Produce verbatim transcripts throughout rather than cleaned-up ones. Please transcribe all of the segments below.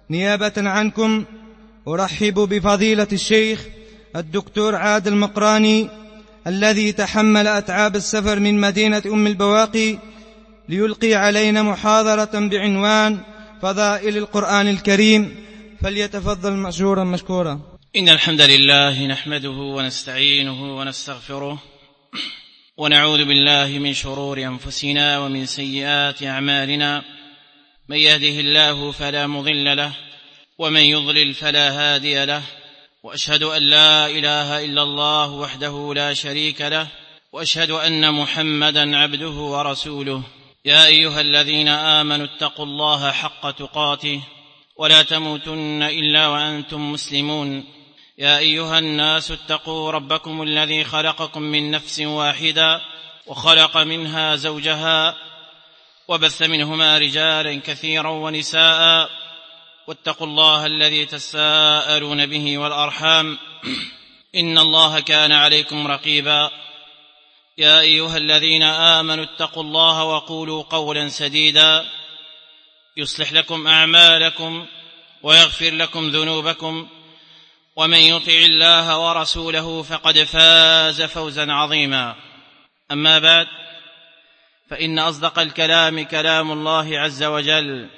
نيابة عنكم أرحب بفضيلة الشيخ الدكتور عادل مقراني الذي تحمل أتعاب السفر من مدينة أم البواقي ليلقي علينا محاضرة بعنوان فضائل القرآن الكريم، فليتفضل مشكورا مشكورا. إن الحمد لله نحمده ونستعينه ونستغفره ونعوذ بالله من شرور أنفسنا ومن سيئات أعمالنا، من يهده الله فلا مضل له ومن يضلل فلا هادي له، وأشهد أن لا إله إلا الله وحده لا شريك له، وأشهد أن محمدا عبده ورسوله. يا أيها الذين آمنوا اتقوا الله حق تقاته ولا تموتن إلا وأنتم مسلمون. يا أيها الناس اتقوا ربكم الذي خلقكم من نفس واحدة وخلق منها زوجها وبث منهما رجالا كثيرا ونساء، واتقوا الله الذي تساءلون به والأرحام إن الله كان عليكم رقيبا. يا أيها الذين آمنوا اتقوا الله وقولوا قولا سديدا يصلح لكم أعمالكم ويغفر لكم ذنوبكم، ومن يطع الله ورسوله فقد فاز فوزا عظيما. أما بعد، فإن أصدق الكلام كلام الله عز وجل،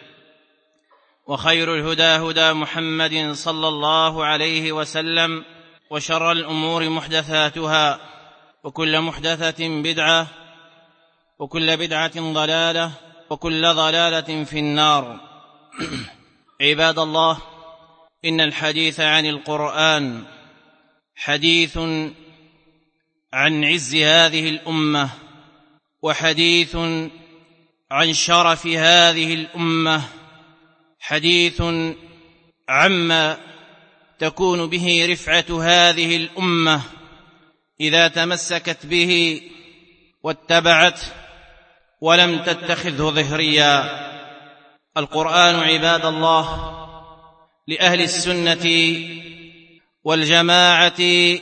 وخير الهدى هدى محمد صلى الله عليه وسلم، وشر الأمور محدثاتها، وكل محدثة بدعة، وكل بدعة ضلالة، وكل ضلالة في النار. عباد الله، إن الحديث عن القرآن حديث عن عز هذه الأمة، وحديث عن شرف هذه الأمة، حديث عما تكون به رفعة هذه الأمة إذا تمسكت به واتبعت ولم تتخذه ظهريا. القرآن عباد الله لأهل السنة والجماعة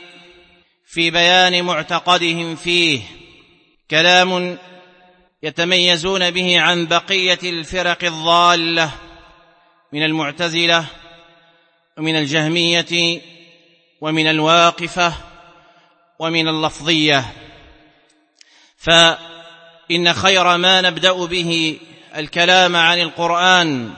في بيان معتقدهم فيه كلام يتميزون به عن بقية الفرق الضالة من المعتزلة ومن الجهمية ومن الواقفة ومن اللفظية. فإن خير ما نبدأ به الكلام عن القرآن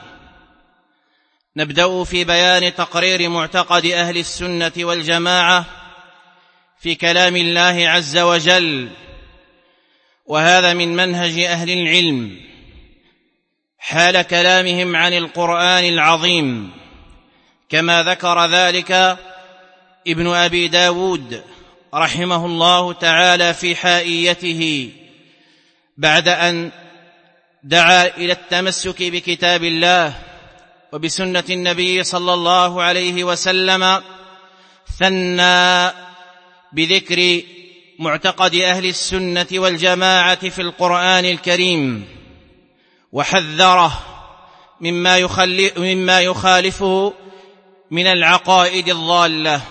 نبدأ في بيان تقرير معتقد أهل السنة والجماعة في كلام الله عز وجل، وهذا من منهج أهل العلم حال كلامهم عن القرآن العظيم، كما ذكر ذلك ابن أبي داود رحمه الله تعالى في حائيته بعد أن دعا إلى التمسك بكتاب الله وبسنة النبي صلى الله عليه وسلم، ثنى بذكر معتقد أهل السنة والجماعة في القرآن الكريم، وحذره مما مما يخالفه من العقائد الضالة.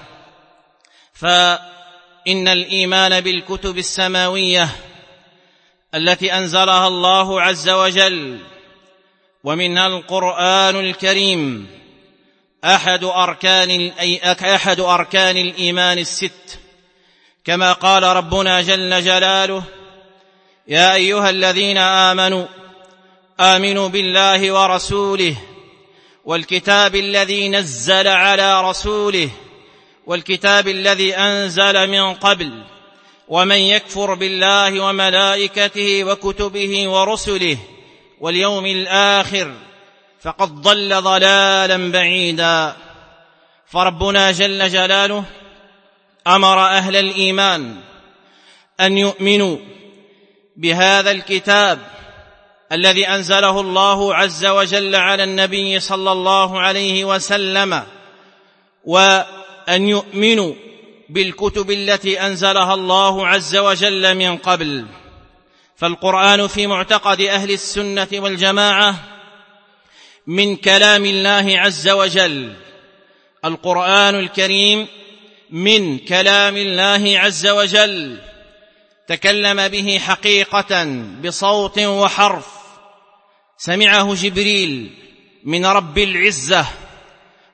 فإن الإيمان بالكتب السماوية التي أنزلها الله عز وجل ومنها القرآن الكريم أحد أركان أحد أركان الإيمان الست، كما قال ربنا جل جلاله: يا أيها الذين آمنوا آمنوا بالله ورسوله والكتاب الذي نزل على رسوله والكتاب الذي أنزل من قبل، ومن يكفر بالله وملائكته وكتبه ورسله واليوم الآخر فقد ضل ضلالا بعيدا. فربنا جل جلاله أمر أهل الإيمان أن يؤمنوا بهذا الكتاب الذي أنزله الله عز وجل على النبي صلى الله عليه وسلم، وأن يؤمنوا بالكتب التي أنزلها الله عز وجل من قبل. فالقرآن في معتقد أهل السنة والجماعة من كلام الله عز وجل، القرآن الكريم من كلام الله عز وجل، تكلم به حقيقة بصوت وحرف، سمعه جبريل من رب العزة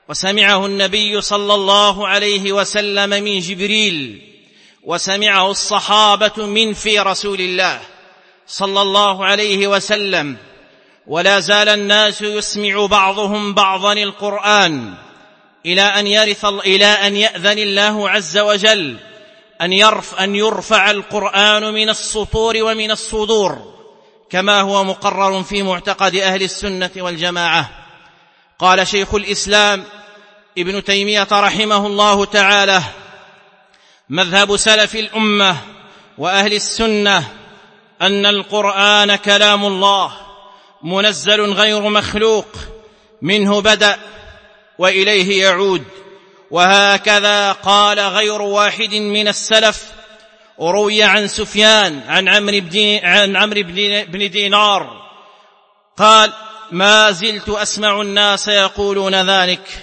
وسمعه النبي صلى الله عليه وسلم من جبريل، وسمعه الصحابة من في رسول الله صلى الله عليه وسلم، ولا زال الناس يسمع بعضهم بعضا القرآن إلى أن يرث إلى أن يأذن الله عز وجل أن يرفع, أن يرفع القرآن من السطور ومن الصدور، كما هو مقرر في معتقد أهل السنة والجماعة. قال شيخ الإسلام ابن تيمية رحمه الله تعالى: مذهب سلف الأمة وأهل السنة أن القرآن كلام الله منزل غير مخلوق، منه بدأ وإليه يعود. وهكذا قال غير واحد من السلف. روي عن سفيان عن عمرو بن عن عمرو بن دينار قال: ما زلت أسمع الناس يقولون ذلك.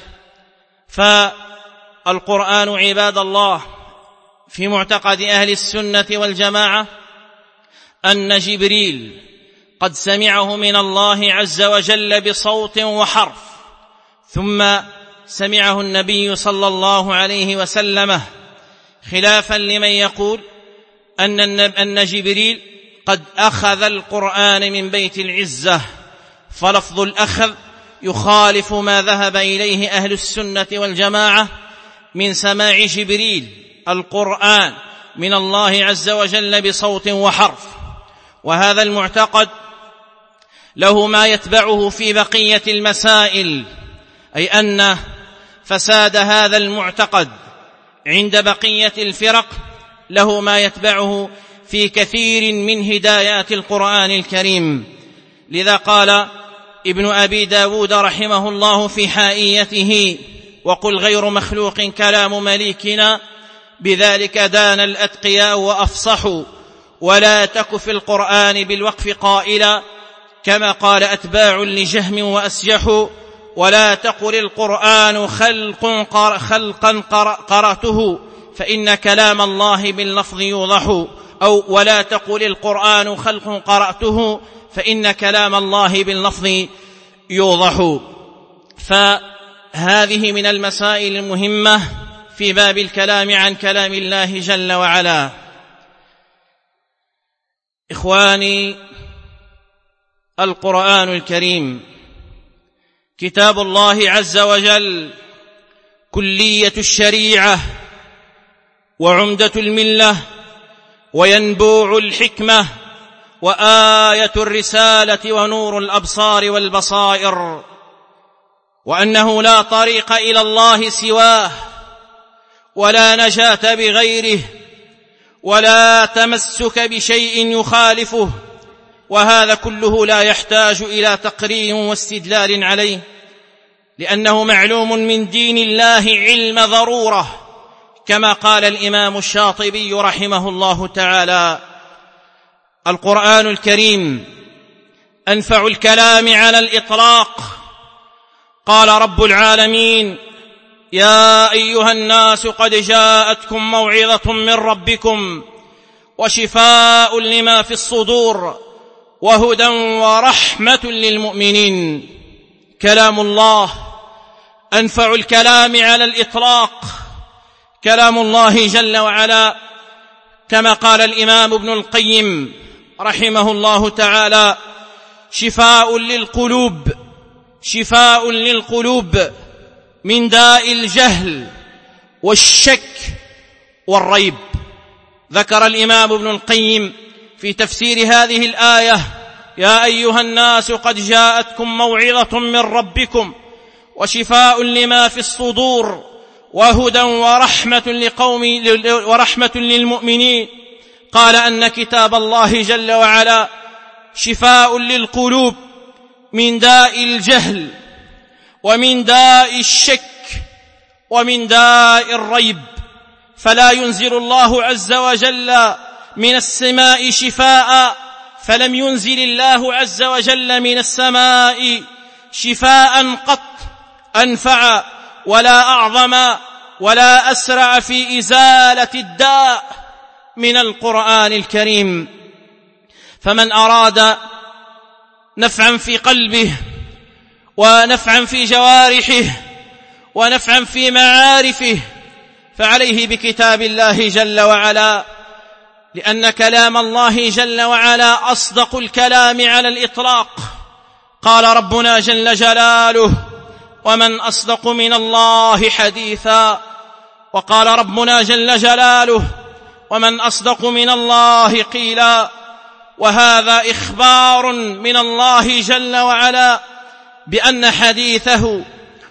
فالقرآن عباد الله في معتقد أهل السنة والجماعة أن جبريل قد سمعه من الله عز وجل بصوت وحرف، ثم سمعه النبي صلى الله عليه وسلم، خلافا لمن يقول أن أن جبريل قد أخذ القرآن من بيت العزة، فلفظ الأخذ يخالف ما ذهب إليه أهل السنة والجماعة من سماع جبريل القرآن من الله عز وجل بصوت وحرف. وهذا المعتقد له ما يتبعه في بقية المسائل، أي أن فساد هذا المعتقد عند بقية الفرق له ما يتبعه في كثير من هدايات القرآن الكريم. لذا قال ابن أبي داود رحمه الله في حائيته: وقل غير مخلوق كلام مليكنا، بذلك دان الأتقياء وأفصحوا، ولا تك في القرآن بالوقف قائلا، كما قال أتباع لجهم وأسجحوا، ولا تقل القرآن خلق خلقا قرأته، فإن كلام الله باللفظ يوضح، أو ولا تقل القرآن خلق قرأته، فإن كلام الله باللفظ يوضح. فهذه من المسائل المهمة في باب الكلام عن كلام الله جل وعلا. إخواني، القرآن الكريم كتاب الله عز وجل، كلية الشريعة وعمدة الملة وينبوع الحكمة وآية الرسالة ونور الأبصار والبصائر، وأنه لا طريق إلى الله سواه، ولا نجاة بغيره، ولا تمسك بشيء يخالفه. وهذا كله لا يحتاج إلى تقرير واستدلال عليه، لأنه معلوم من دين الله علم ضرورة، كما قال الإمام الشاطبي رحمه الله تعالى: القرآن الكريم أنفع الكلام على الإطلاق. قال رب العالمين: يا أيها الناس قد جاءتكم موعظة من ربكم وشفاء لما في الصدور وهدى ورحمة للمؤمنين. كلام الله أنفع الكلام على الإطلاق، كلام الله جل وعلا، كما قال الإمام ابن القيم رحمه الله تعالى: شفاء للقلوب، شفاء للقلوب من داء الجهل والشك والريب. ذكر الإمام ابن القيم في تفسير هذه الآية: يا أيها الناس قد جاءتكم موعظة من ربكم وشفاء لما في الصدور وهدى ورحمة لقوم ورحمة للمؤمنين. قال أن كتاب الله جل وعلا شفاء للقلوب من داء الجهل ومن داء الشك ومن داء الريب، فلا ينزل الله عز وجل من السماء شفاء، فلم ينزل الله عز وجل من السماء شفاء قط أنفع ولا أعظم ولا أسرع في إزالة الداء من القرآن الكريم. فمن أراد نفعا في قلبه ونفعا في جوارحه ونفعا في معارفه فعليه بكتاب الله جل وعلا، لأن كلام الله جل وعلا أصدق الكلام على الإطلاق. قال ربنا جل جلاله: ومن أصدق من الله حديثا. وقال ربنا جل جلاله: ومن أصدق من الله قيلا. وهذا إخبار من الله جل وعلا بأن حديثه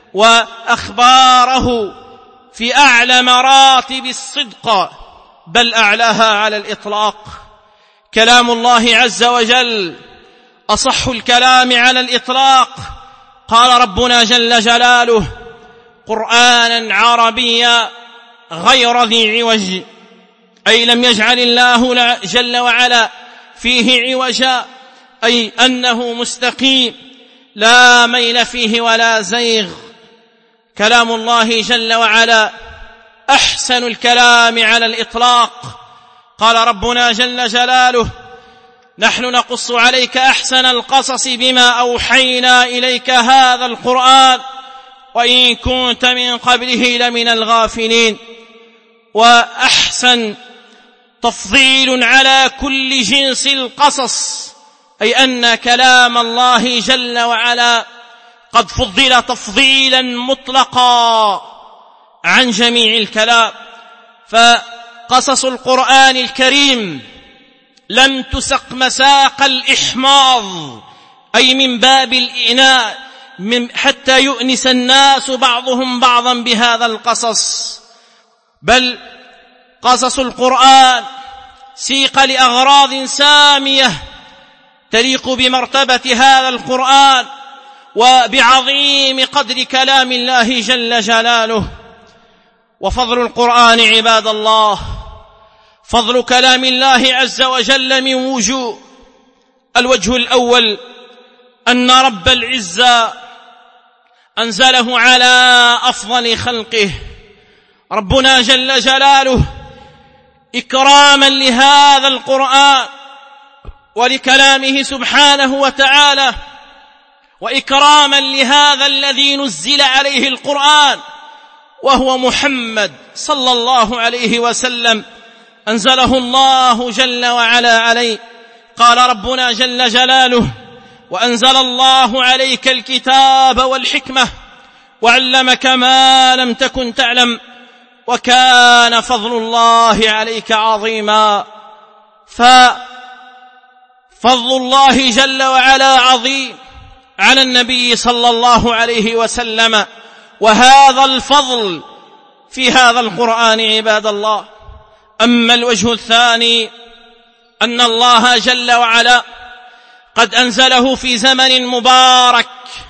وأخباره في أعلى مراتب الصدق، بل أعلاها على الإطلاق. كلام الله عز وجل أصح الكلام على الإطلاق. قال ربنا جل جلاله: قرآنا عربيا غير ذي عوج، أي لم يجعل الله جل وعلا فيه عوجا، أي أنه مستقيم لا ميل فيه ولا زيغ. كلام الله جل وعلا أحسن الكلام على الإطلاق. قال ربنا جل جلاله: نحن نقص عليك أحسن القصص بما أوحينا إليك هذا القرآن وإن كنت من قبله لمن الغافلين. وأحسن تفضيل على كل جنس القصص، أي أن كلام الله جل وعلا قد فضل تفضيلا مطلقا عن جميع الكلام. فقصص القرآن الكريم لم تسق مساق الإحماض، أي من باب الإناء، من حتى يؤنس الناس بعضهم بعضا بهذا القصص، بل قصص القرآن سيق لأغراض سامية تليق بمرتبة هذا القرآن وبعظيم قدر كلام الله جل جلاله. وفضل القرآن عباد الله، فضل كلام الله عز وجل من وجوه. الوجه الأول أن رب العزة أنزله على أفضل خلقه، ربنا جل جلاله إكراما لهذا القرآن ولكلامه سبحانه وتعالى، وإكراما لهذا الذي نزل عليه القرآن وهو محمد صلى الله عليه وسلم، أنزله الله جل وعلا عليه. قال ربنا جل جلاله: وأنزل الله عليك الكتاب والحكمة وعلمك ما لم تكن تعلم وكان فضل الله عليك عظيما. ففضل الله جل وعلا عظيم على النبي صلى الله عليه وسلم، وهذا الفضل في هذا القرآن عباد الله. أما الوجه الثاني أن الله جل وعلا قد أنزله في زمن مبارك،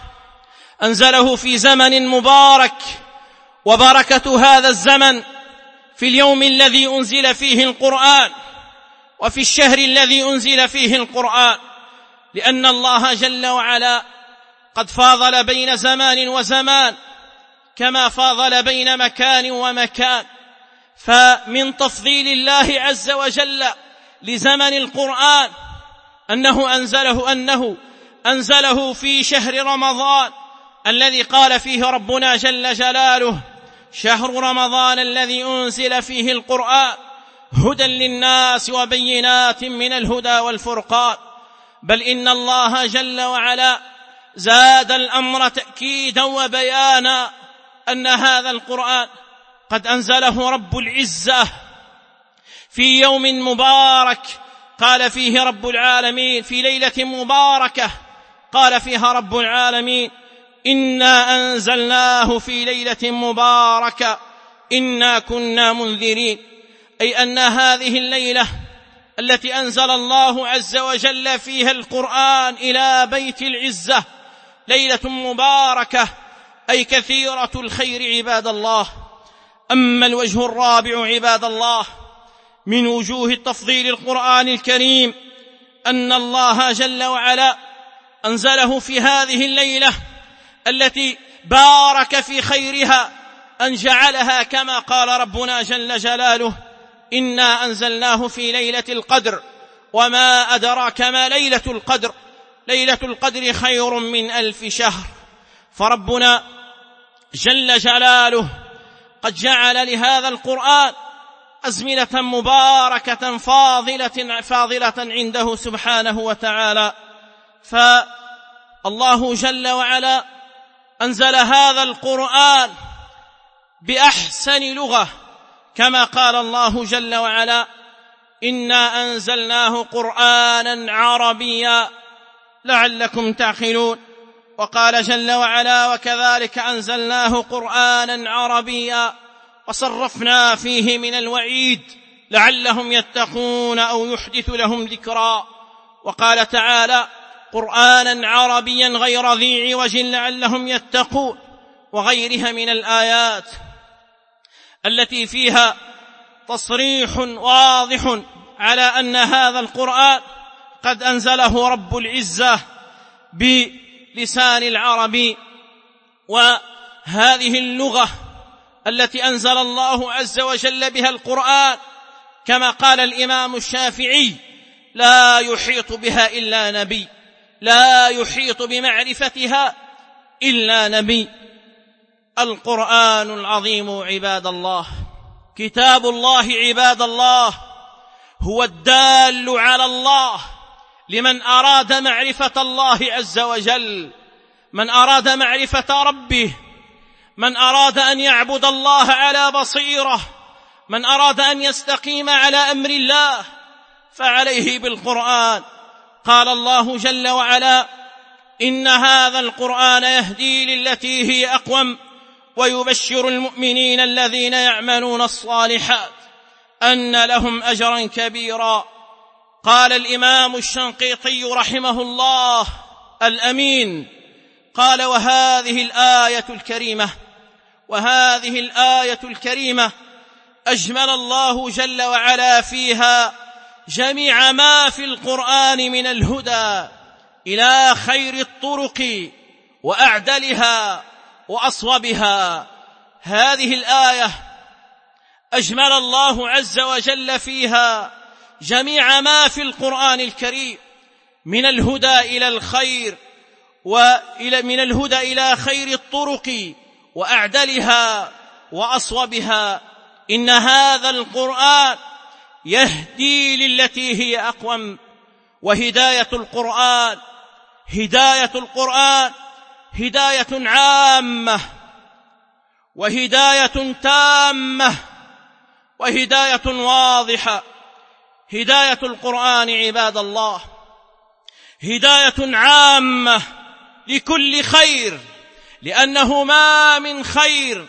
أنزله في زمن مبارك، وبركة هذا الزمن في اليوم الذي أنزل فيه القرآن وفي الشهر الذي أنزل فيه القرآن، لأن الله جل وعلا قد فاضل بين زمان وزمان كما فاضل بين مكان ومكان. فمن تفضيل الله عز وجل لزمن القرآن أنه أنزله أنه أنزله في شهر رمضان الذي قال فيه ربنا جل جلاله: شهر رمضان الذي أنزل فيه القرآن هدى للناس وبينات من الهدى والفرقان. بل إن الله جل وعلا زاد الأمر تأكيدا وبيانا أن هذا القرآن قد أنزله رب العزة في يوم مبارك قال فيه رب العالمين، في ليلة مباركة قال فيها رب العالمين: إنا أنزلناه في ليلة مباركة إنا كنا منذرين. أي أن هذه الليلة التي أنزل الله عز وجل فيها القرآن إلى بيت العزة ليلة مباركة، أي كثيرة الخير عباد الله. أما الوجه الرابع عباد الله من وجوه التفضيل القرآن الكريم أن الله جل وعلا أنزله في هذه الليلة التي بارك في خيرها، أن جعلها كما قال ربنا جل جلاله: إنا أنزلناه في ليلة القدر وما أدراك ما ليلة القدر، ليلة القدر خير من ألف شهر. فربنا جل جلاله قد جعل لهذا القرآن أزمنة مباركة فاضلة فاضلة عنده سبحانه وتعالى. فالله جل وعلا أنزل هذا القرآن بأحسن لغة، كما قال الله جل وعلا: إنا أنزلناه قرآنا عربيا لعلكم تعقلون. وقال جل وعلا: وكذلك أنزلناه قرآنا عربيا وصرفنا فيه من الوعيد لعلهم يتقون أو يحدث لهم ذكرا. وقال تعالى: قرآنا عربيا غير ذي عوج لعلهم يتقون، وغيرها من الآيات التي فيها تصريح واضح على أن هذا القرآن قد أنزله رب العزة بلسان العربي. وهذه اللغة التي أنزل الله عز وجل بها القرآن، كما قال الإمام الشافعي: لا يحيط بها إلا نبي، لا يحيط بمعرفتها إلا نبي. القرآن العظيم عباد الله، كتاب الله عباد الله، هو الدال على الله لمن أراد معرفة الله عز وجل، من أراد معرفة ربه، من أراد أن يعبد الله على بصيرة، من أراد أن يستقيم على أمر الله فعليه بالقرآن. قال الله جل وعلا: إن هذا القرآن يهدي للتي هي أقوم ويبشر المؤمنين الذين يعملون الصالحات أن لهم أجرا كبيرا. قال الإمام الشنقيطي رحمه الله الأمين، قال: وهذه الآية الكريمة وهذه الآية الكريمة أجمل الله جل وعلا فيها جميع ما في القرآن من الهدى إلى خير الطرق وأعدلها وأصوبها. هذه الآية أجمل الله عز وجل فيها جميع ما في القرآن الكريم من الهدى إلى الخير، ومن الهدى إلى خير الطرق وأعدلها وأصوبها. إن هذا القرآن يهدي للتي هي أقوم. وهداية القرآن هداية القرآن هداية عامة وهداية تامة وهداية واضحة. هداية القرآن عباد الله هداية عامة لكل خير، لأنه ما من خير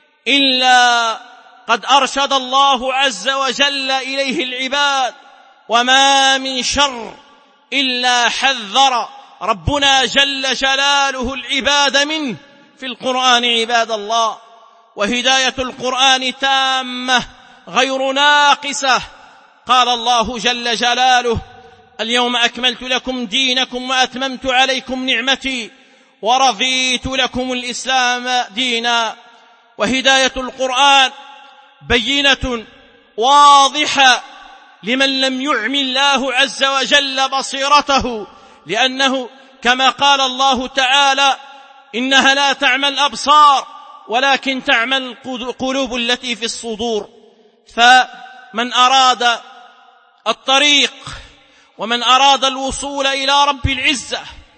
إلا قد أرشد الله عز وجل إليه العباد، وما من شر إلا حذر ربنا جل جلاله العباد منه في القرآن عباد الله. وهداية القرآن تامة غير ناقصة. قال الله جل جلاله: اليوم أكملت لكم دينكم وأتممت عليكم نعمتي ورضيت لكم الإسلام دينا. وهداية القرآن بينة واضحة لمن لم يعم الله عز وجل بصيرته، لأنه كما قال الله تعالى: إنها لا تعمى الأبصار ولكن تعمى القلوب التي في الصدور. فمن أراد الطريق ومن أراد الوصول إلى رب العزة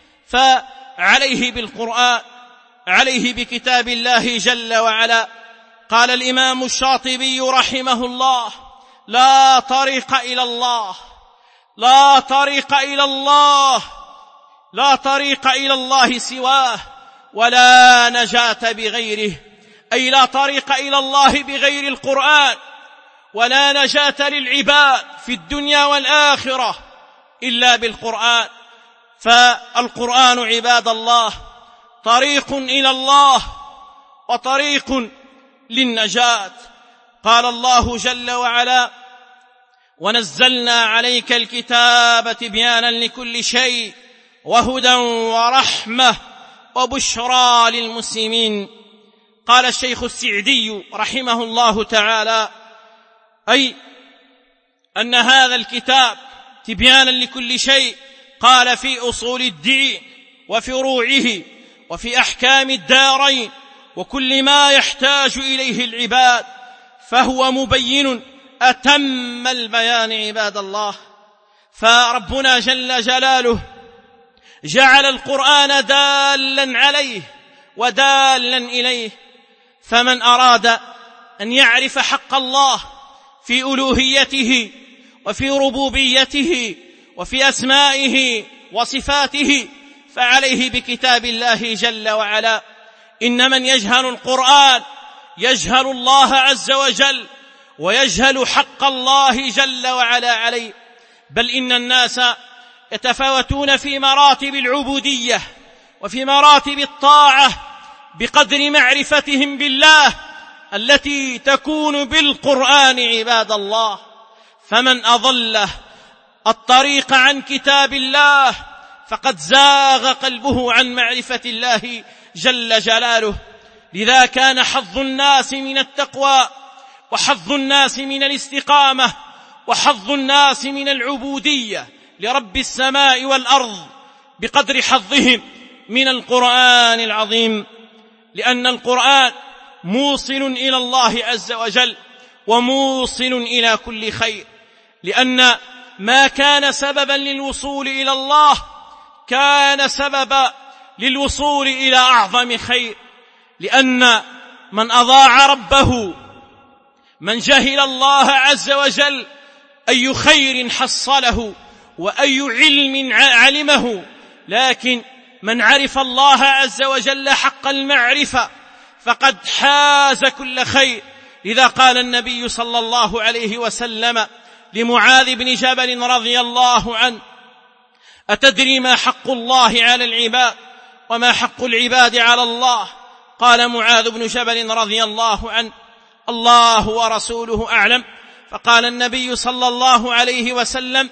فعليه بالقرآن، عليه بكتاب الله جل وعلا. قال الإمام الشاطبي رحمه الله: لا طريق إلى الله لا طريق إلى الله لا طريق إلى الله سواه ولا نجاة بغيره. أي لا طريق إلى الله بغير القرآن، ولا نجاة للعباد في الدنيا والآخرة إلا بالقرآن. فالقرآن عباد الله طريق إلى الله وطريق للنجاة. قال الله جل وعلا: ونزلنا عليك الكتاب تبيانا لكل شيء وهدى ورحمة وبشرى للمسلمين. قال الشيخ السعدي رحمه الله تعالى: أي أن هذا الكتاب تبيانا لكل شيء، قال في أصول الدين وفروعه وفي أحكام الدارين وكل ما يحتاج إليه العباد، فهو مبين أتم البيان عباد الله. فربنا جل جلاله جعل القرآن دالا عليه ودالا إليه، فمن أراد أن يعرف حق الله في ألوهيته وفي ربوبيته وفي أسمائه وصفاته فعليه بكتاب الله جل وعلا. إن من يجهل القرآن يجهل الله عز وجل ويجهل حق الله جل وعلا عليه. بل إن الناس يتفاوتون في مراتب العبودية وفي مراتب الطاعة بقدر معرفتهم بالله التي تكون بالقرآن عباد الله. فمن أضله الطريق عن كتاب الله فقد زاغ قلبه عن معرفة الله جل جلاله. لذا كان حظ الناس من التقوى وحظ الناس من الاستقامة وحظ الناس من العبودية لرب السماء والأرض بقدر حظهم من القرآن العظيم، لأن القرآن موصل إلى الله عز وجل وموصل إلى كل خير، لأن ما كان سببا للوصول إلى الله كان سببا للوصول إلى أعظم خير. لأن من أضاع ربه، من جهل الله عز وجل، أي خير حصله وأي علم علمه. لكن من عرف الله عز وجل حق المعرفة فقد حاز كل خير. لذا قال النبي صلى الله عليه وسلم لمعاذ بن جبل رضي الله عنه: أتدري ما حق الله على العباد وما حق العباد على الله؟ قال معاذ بن جبل رضي الله عنه: الله ورسوله أعلم. فقال النبي صلى الله عليه وسلم: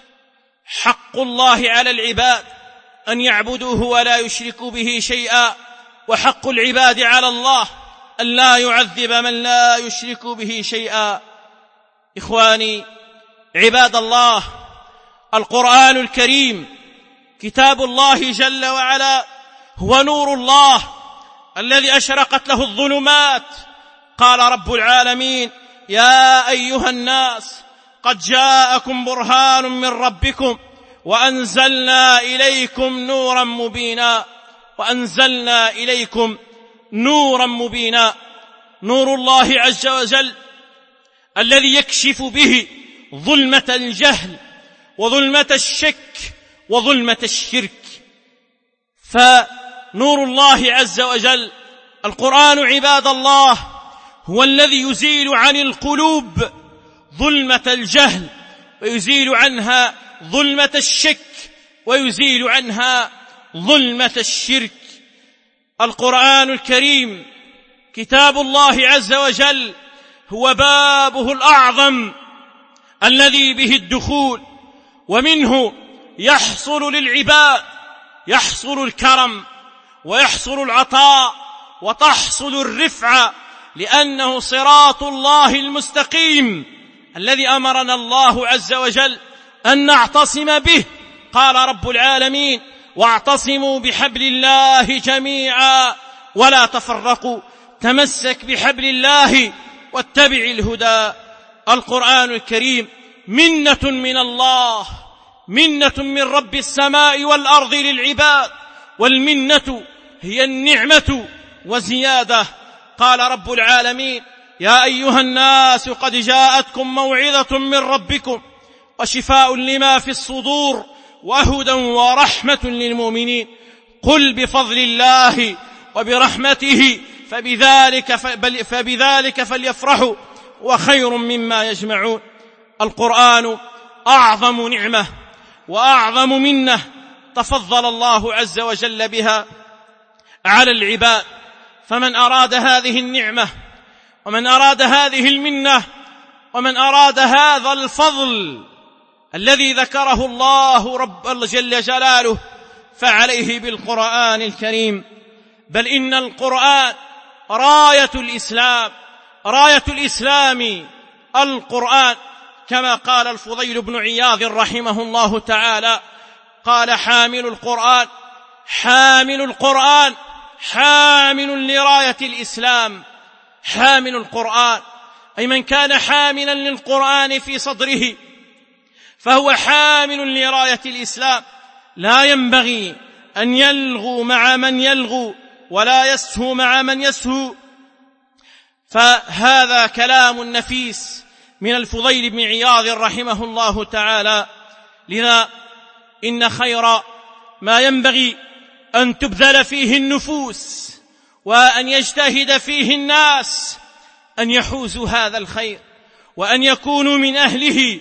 حق الله على العباد أن يعبدوه ولا يشركوا به شيئا، وحق العباد على الله أن لا يعذب من لا يشرك به شيئا. إخواني عباد الله، القرآن الكريم كتاب الله جل وعلا هو نور الله الذي أشرقت له الظلمات. قال رب العالمين: يا أيها الناس قد جاءكم برهان من ربكم وأنزلنا إليكم نورا مبينا وأنزلنا إليكم نورا مبينا. نور الله عز وجل الذي يكشف به ظلمة الجهل وظلمة الشك وظلمة الشرك. فنور الله عز وجل القرآن عباد الله هو الذي يزيل عن القلوب ظلمة الجهل ويزيل عنها ظلمة الشك ويزيل عنها ظلمة الشرك. القرآن الكريم كتاب الله عز وجل هو بابه الأعظم الذي به الدخول، ومنه يحصل للعباد يحصل الكرم ويحصل العطاء وتحصل الرفعة، لأنه صراط الله المستقيم الذي أمرنا الله عز وجل أن نعتصم به. قال رب العالمين: واعتصموا بحبل الله جميعا ولا تفرقوا. تمسك بحبل الله واتبع الهدى. القرآن الكريم منة من الله، منة من رب السماء والأرض للعباد، والمنة هي النعمة وزيادة. قال رب العالمين: يا أيها الناس قد جاءتكم موعظة من ربكم وشفاء لما في الصدور وهدى ورحمة للمؤمنين. قل بفضل الله وبرحمته فبذلك, فبذلك فليفرحوا وخير مما يجمعون. القرآن أعظم نعمة وأعظم منة تفضل الله عز وجل بها على العباد. فمن أراد هذه النعمة ومن أراد هذه المنة ومن أراد هذا الفضل الذي ذكره الله رب جل جلاله فعليه بالقرآن الكريم. بل إن القرآن راية الإسلام، راية الإسلام القرآن، كما قال الفضيل بن عياض رحمه الله تعالى: قال حامل القرآن حامل القرآن حامل لراية الإسلام، حامل القرآن، أي من كان حاملا للقرآن في صدره فهو حامل لراية الإسلام، لا ينبغي أن يلغو مع من يلغو ولا يسهو مع من يسهو. فهذا كلام نفيس من الفضيل بن عياض رحمه الله تعالى. لذا إن خير ما ينبغي أن تبذل فيه النفوس وأن يجتهد فيه الناس أن يحوزوا هذا الخير وأن يكونوا من أهله،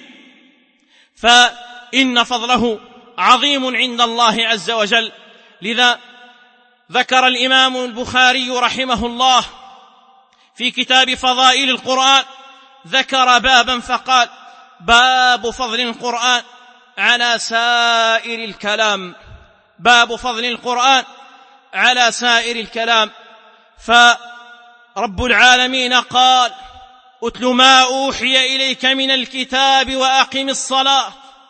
فإن فضله عظيم عند الله عز وجل. لذا ذكر الإمام البخاري رحمه الله في كتاب فضائل القرآن، ذكر بابا فقال: باب فضل القرآن على سائر الكلام، باب فضل القرآن على سائر الكلام. فرب العالمين قال: أتل ما أوحي إليك من الكتاب وأقم الصلاة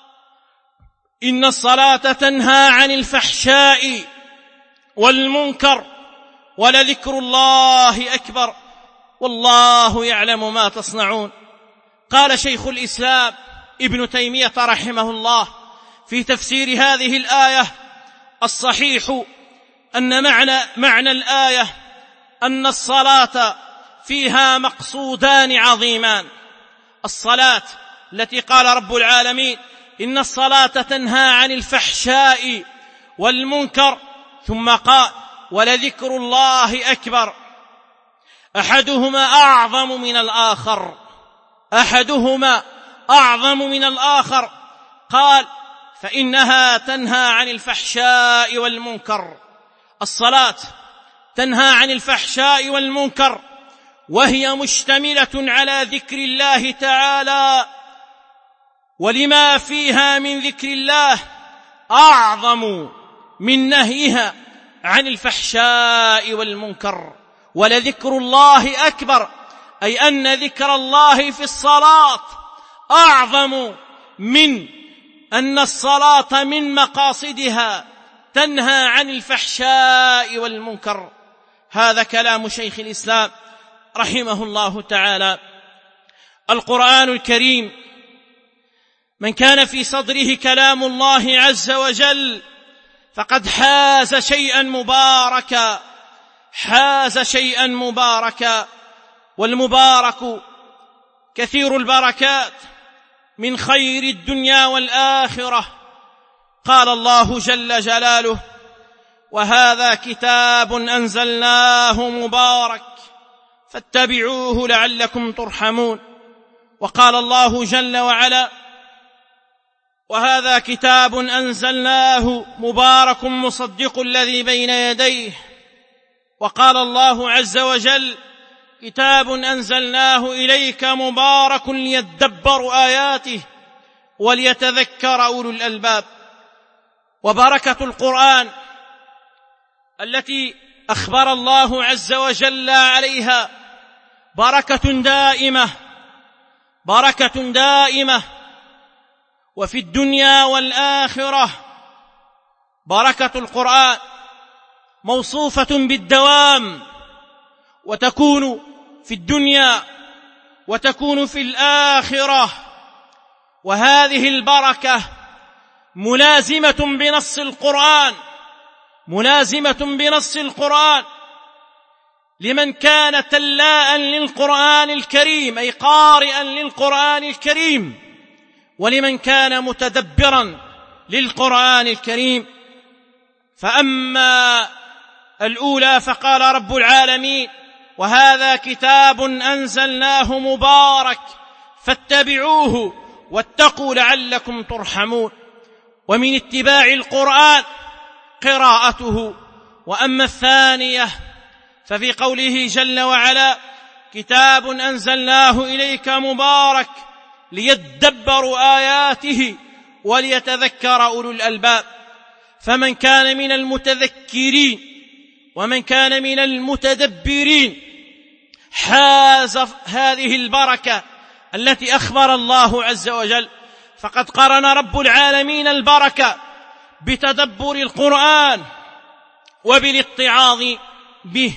إن الصلاة تنهى عن الفحشاء والمنكر ولذكر الله أكبر والله يعلم ما تصنعون. قال شيخ الإسلام ابن تيمية رحمه الله في تفسير هذه الآية: الصحيح أن معنى, معنى الآية أن الصلاة فيها مقصودان عظيمان. الصلاة التي قال رب العالمين إن الصلاة تنهى عن الفحشاء والمنكر، ثم قال: ولذكر الله أكبر، أحدهما أعظم من الآخر، أحدهما أعظم من الآخر. قال: فإنها تنهى عن الفحشاء والمنكر. الصلاة تنهى عن الفحشاء والمنكر وهي مشتملة على ذكر الله تعالى، ولما فيها من ذكر الله أعظم من نهيها عن الفحشاء والمنكر. ولذكر الله أكبر، أي أن ذكر الله في الصلاة أعظم من أن الصلاة من مقاصدها تنهى عن الفحشاء والمنكر. هذا كلام شيخ الإسلام رحمه الله تعالى. القرآن الكريم من كان في صدره كلام الله عز وجل فقد حاز شيئا مباركا، حاز شيئا مباركا. والمبارك كثير البركات من خير الدنيا والآخرة. قال الله جل جلاله: وهذا كتاب أنزلناه مبارك فاتبعوه لعلكم ترحمون. وقال الله جل وعلا: وهذا كتاب أنزلناه مبارك مصدق الذي بين يديه. وقال الله عز وجل: كتاب أنزلناه إليك مبارك ليدبروا آياته وليتذكر أولو الألباب. وبركة القرآن التي أخبر الله عز وجل عليها بركة دائمة، بركة دائمة، وفي الدنيا والآخرة بركة القرآن موصوفة بالدوام، وتكون في الدنيا وتكون في الآخرة. وهذه البركة ملازمة بنص القرآن، ملازمة بنص القرآن لمن كان تلاء للقرآن الكريم أي قارئا للقرآن الكريم، ولمن كان متدبرا للقرآن الكريم. فأما الأولى فقال رب العالمين: وهذا كتاب أنزلناه مبارك فاتبعوه واتقوا لعلكم ترحمون. ومن اتباع القرآن قراءته. وأما الثانية ففي قوله جل وعلا: كتاب أنزلناه إليك مبارك ليدبروا آياته وليتذكر أولو الألباب. فمن كان من المتذكرين ومن كان من المتدبرين حاز هذه البركة التي أخبر الله عز وجل. فقد قرن رب العالمين البركة بتدبر القرآن وبالاتعاظ به.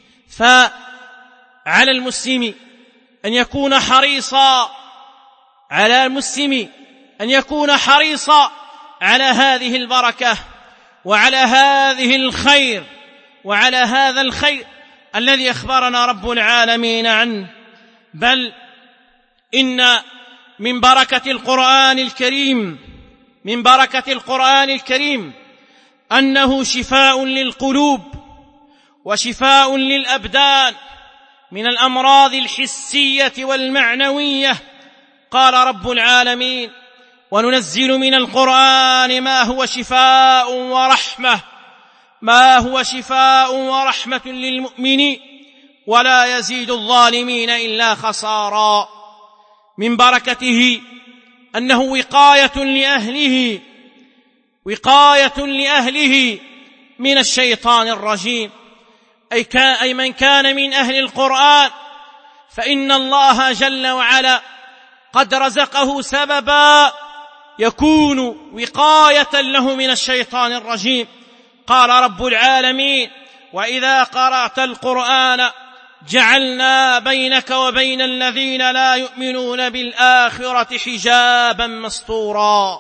فعلى المسلم أن يكون حريصا على المسلم أن يكون حريصا على هذه البركة وعلى هذه الخير وعلى هذا الخير الذي أخبرنا رب العالمين عنه. بل إن من بركة القرآن الكريم من بركة القرآن الكريم أنه شفاء للقلوب وشفاء للأبدان من الأمراض الحسية والمعنوية. قال رب العالمين: وننزل من القرآن ما هو شفاء ورحمة ما هو شفاء ورحمة للمؤمنين ولا يزيد الظالمين إلا خسارا. من بركته أنه وقاية لأهله وقاية لأهله من الشيطان الرجيم. أي, كان أي من كان من أهل القرآن فإن الله جل وعلا قد رزقه سببا يكون وقاية له من الشيطان الرجيم. قال رب العالمين: وإذا قرأت القرآن جعلنا بينك وبين الذين لا يؤمنون بالآخرة حجابا مستورا.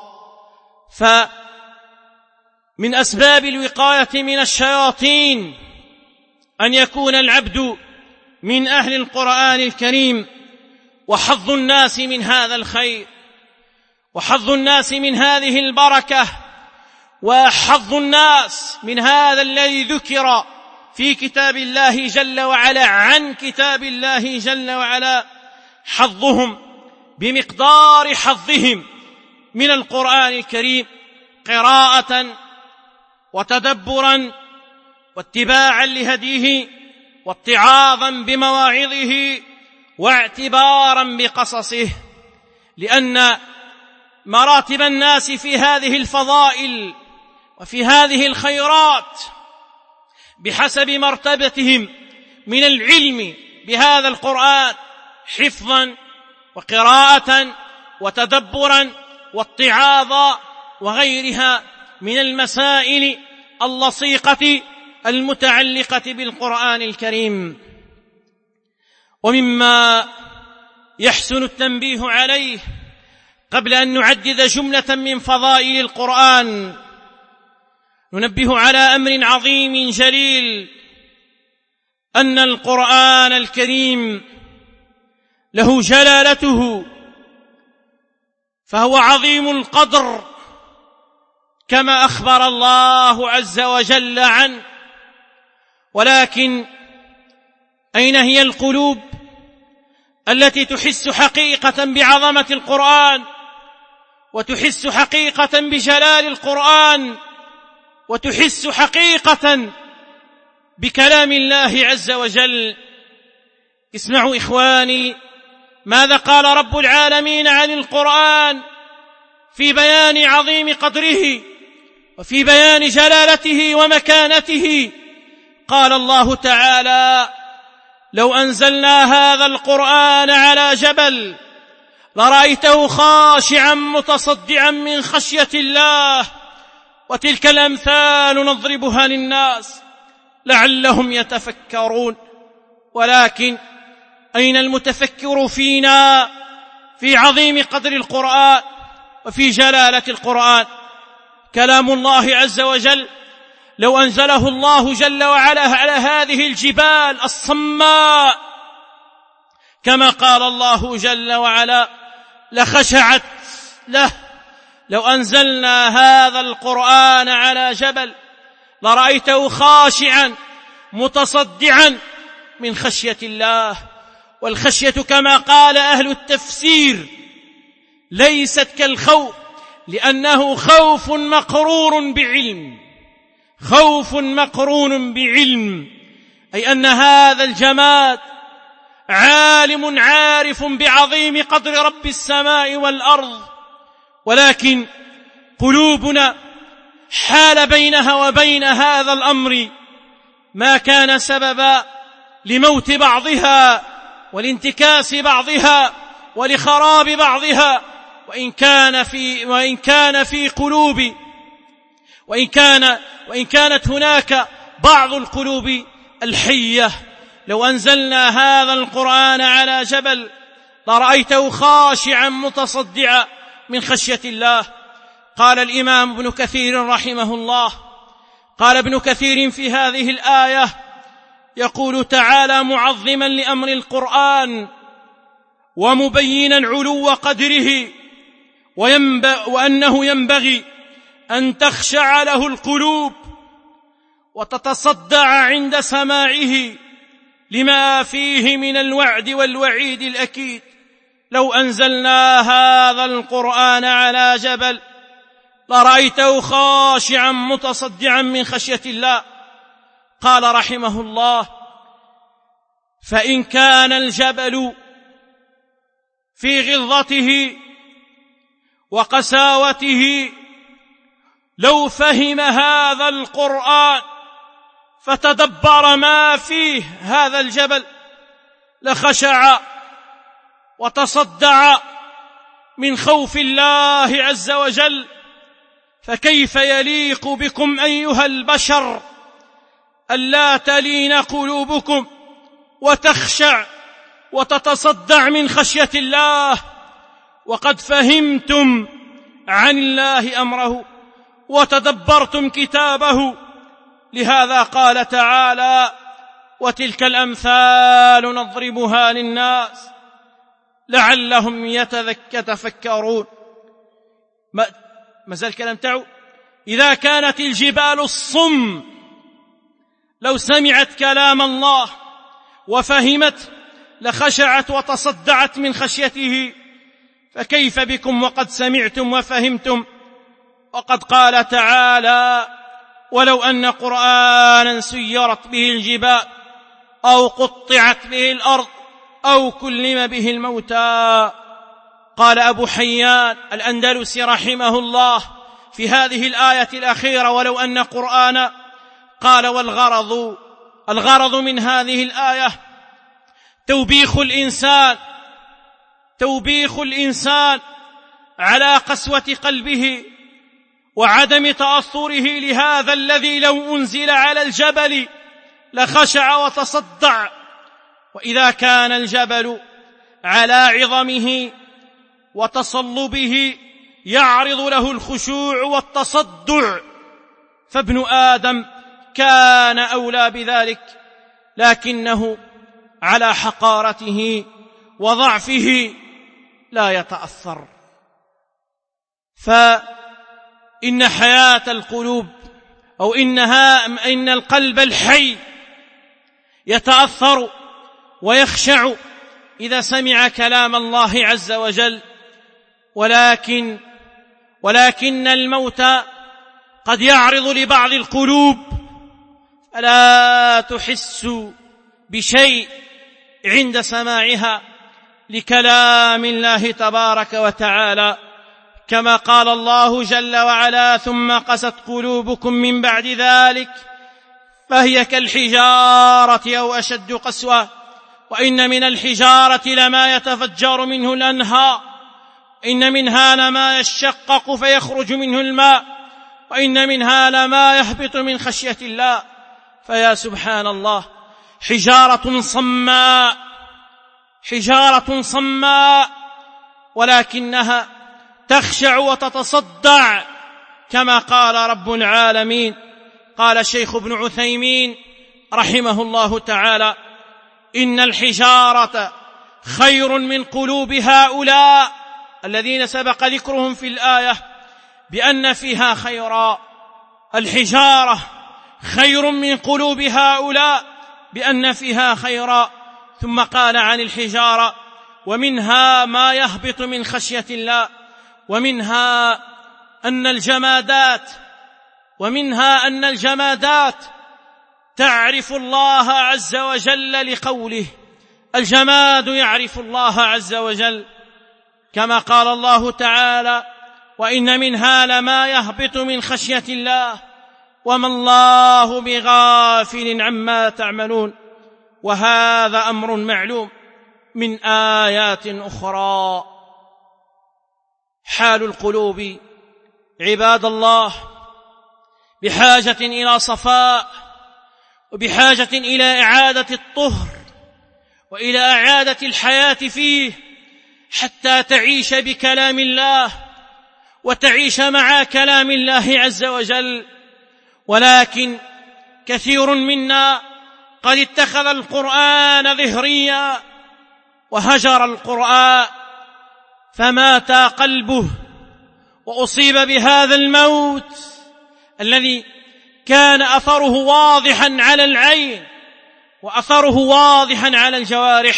فمن أسباب الوقاية من الشياطين أن يكون العبد من أهل القرآن الكريم. وحظ الناس من هذا الخير وحظ الناس من هذه البركة وحظ الناس من هذا الذي ذكر في كتاب الله جل وعلا عن كتاب الله جل وعلا حظهم بمقدار حظهم من القرآن الكريم قراءة وتدبرا واتباعا لهديه واتعاظا بمواعظه واعتبارا بقصصه. لأن مراتب الناس في هذه الفضائل وفي هذه الخيرات بحسب مرتبتهم من العلم بهذا القرآن حفظا وقراءة وتدبرا واتعاظا وغيرها من المسائل اللصيقة المتعلقة بالقرآن الكريم. ومما يحسن التنبيه عليه قبل أن نعدد جملة من فضائل القرآن ننبه على أمر عظيم جليل: أن القرآن الكريم له جلالته، فهو عظيم القدر كما أخبر الله عز وجل عنه. ولكن أين هي القلوب التي تحس حقيقة بعظمة القرآن وتحس حقيقة بجلال القرآن وتحس حقيقة بكلام الله عز وجل؟ اسمعوا إخواني ماذا قال رب العالمين عن القرآن في بيان عظيم قدره وفي بيان جلالته ومكانته. قال الله تعالى: لو أنزلنا هذا القرآن على جبل لرأيته خاشعا متصدعا من خشية الله وتلك الأمثال نضربها للناس لعلهم يتفكرون. ولكن أين المتفكر فينا في عظيم قدر القرآن وفي جلالة القرآن؟ كلام الله عز وجل لو أنزله الله جل وعلا على هذه الجبال الصماء كما قال الله جل وعلا لخشعت له. لو أنزلنا هذا القرآن على جبل لرأيته خاشعا متصدعا من خشية الله. والخشية كما قال أهل التفسير ليست كالخوف، لأنه خوف مقرون بعلم خوف مقرون بعلم أي أن هذا الجماد عالم عارف بعظيم قدر رب السماء والأرض، ولكن قلوبنا حال بينها وبين هذا الأمر ما كان سببا لموت بعضها ولانتكاس بعضها ولخراب بعضها. وإن كان في وإن كان في قلوب وإن كان وإن كانت هناك بعض القلوب الحية لو أنزلنا هذا القرآن على جبل لرأيته خاشعا متصدعا من خشية الله. قال الإمام ابن كثير رحمه الله، قال ابن كثير في هذه الآية يقول تعالى معظما لأمر القرآن ومبينا علو قدره وأنه ينبغي أن تخشع له القلوب وتتصدع عند سماعه لما فيه من الوعد والوعيد الأكيد. لو أنزلنا هذا القرآن على جبل لرأيته خاشعا متصدعا من خشية الله. قال رحمه الله: فإن كان الجبل في غلظته وقساوته لو فهم هذا القرآن فتدبر ما فيه هذا الجبل لخشع وتصدع من خوف الله عز وجل. فكيف يليق بكم أيها البشر ألا تلين قلوبكم وتخشع وتتصدع من خشية الله وقد فهمتم عن الله أمره وتدبرتم كتابه. لهذا قال تعالى: وتلك الأمثال نضربها للناس لعلهم يتفكرون. ما زال الكلام تعو: إذا كانت الجبال الصم لو سمعت كلام الله وفهمت لخشعت وتصدعت من خشيته، فكيف بكم وقد سمعتم وفهمتم؟ وقد قال تعالى: ولو أن قرآنا سيرت به الجبال أو قطعت به الأرض أو كلم به الموتى. قال أبو حيان الأندلسي رحمه الله في هذه الآية الأخيرة: ولو أن قرآنا، قال: والغرض الغرض من هذه الآية توبيخ الإنسان توبيخ الإنسان على قسوة قلبه وعدم تأثره لهذا الذي لو أنزل على الجبل لخشع وتصدع. وإذا كان الجبل على عظمه وتصلبه يعرض له الخشوع والتصدع فابن آدم كان أولى بذلك، لكنه على حقارته وضعفه لا يتأثر. فإن حياة القلوب أو إنها إن القلب الحي يتأثر ويخشع إذا سمع كلام الله عز وجل، ولكن ولكن الموت قد يعرض لبعض القلوب فلا تحس بشيء عند سماعها لكلام الله تبارك وتعالى، كما قال الله جل وعلا: ثم قست قلوبكم من بعد ذلك فهي كالحجارة أو أشد قسوة، وإن من الحجارة لما يتفجر منه الأنهار، إن منها لما يشقق فيخرج منه الماء، وإن منها لما يهبط من خشية الله. فيا سبحان الله، حجارة صماء حجارة صماء ولكنها تخشع وتتصدع كما قال رب العالمين. قال الشيخ ابن عثيمين رحمه الله تعالى: إن الحجارة خير من قلوب هؤلاء الذين سبق ذكرهم في الآية بأن فيها خيرا. الحجارة خير من قلوب هؤلاء بأن فيها خيرا. ثم قال عن الحجارة: ومنها ما يهبط من خشية الله، ومنها أن الجمادات ومنها أن الجمادات تعرف الله عز وجل لقوله. الجماد يعرف الله عز وجل كما قال الله تعالى: وإن منها لما يهبط من خشية الله وما الله بغافل عما تعملون. وهذا أمر معلوم من آيات أخرى. حال القلوب عباد الله بحاجة إلى صفاء وبحاجة إلى إعادة الطهر وإلى إعادة الحياة فيه حتى تعيش بكلام الله وتعيش مع كلام الله عز وجل. ولكن كثير منا قد اتخذ القرآن ظهريا وهجر القرآن فمات قلبه وأصيب بهذا الموت الذي كان أثره واضحا على العين وأثره واضحا على الجوارح.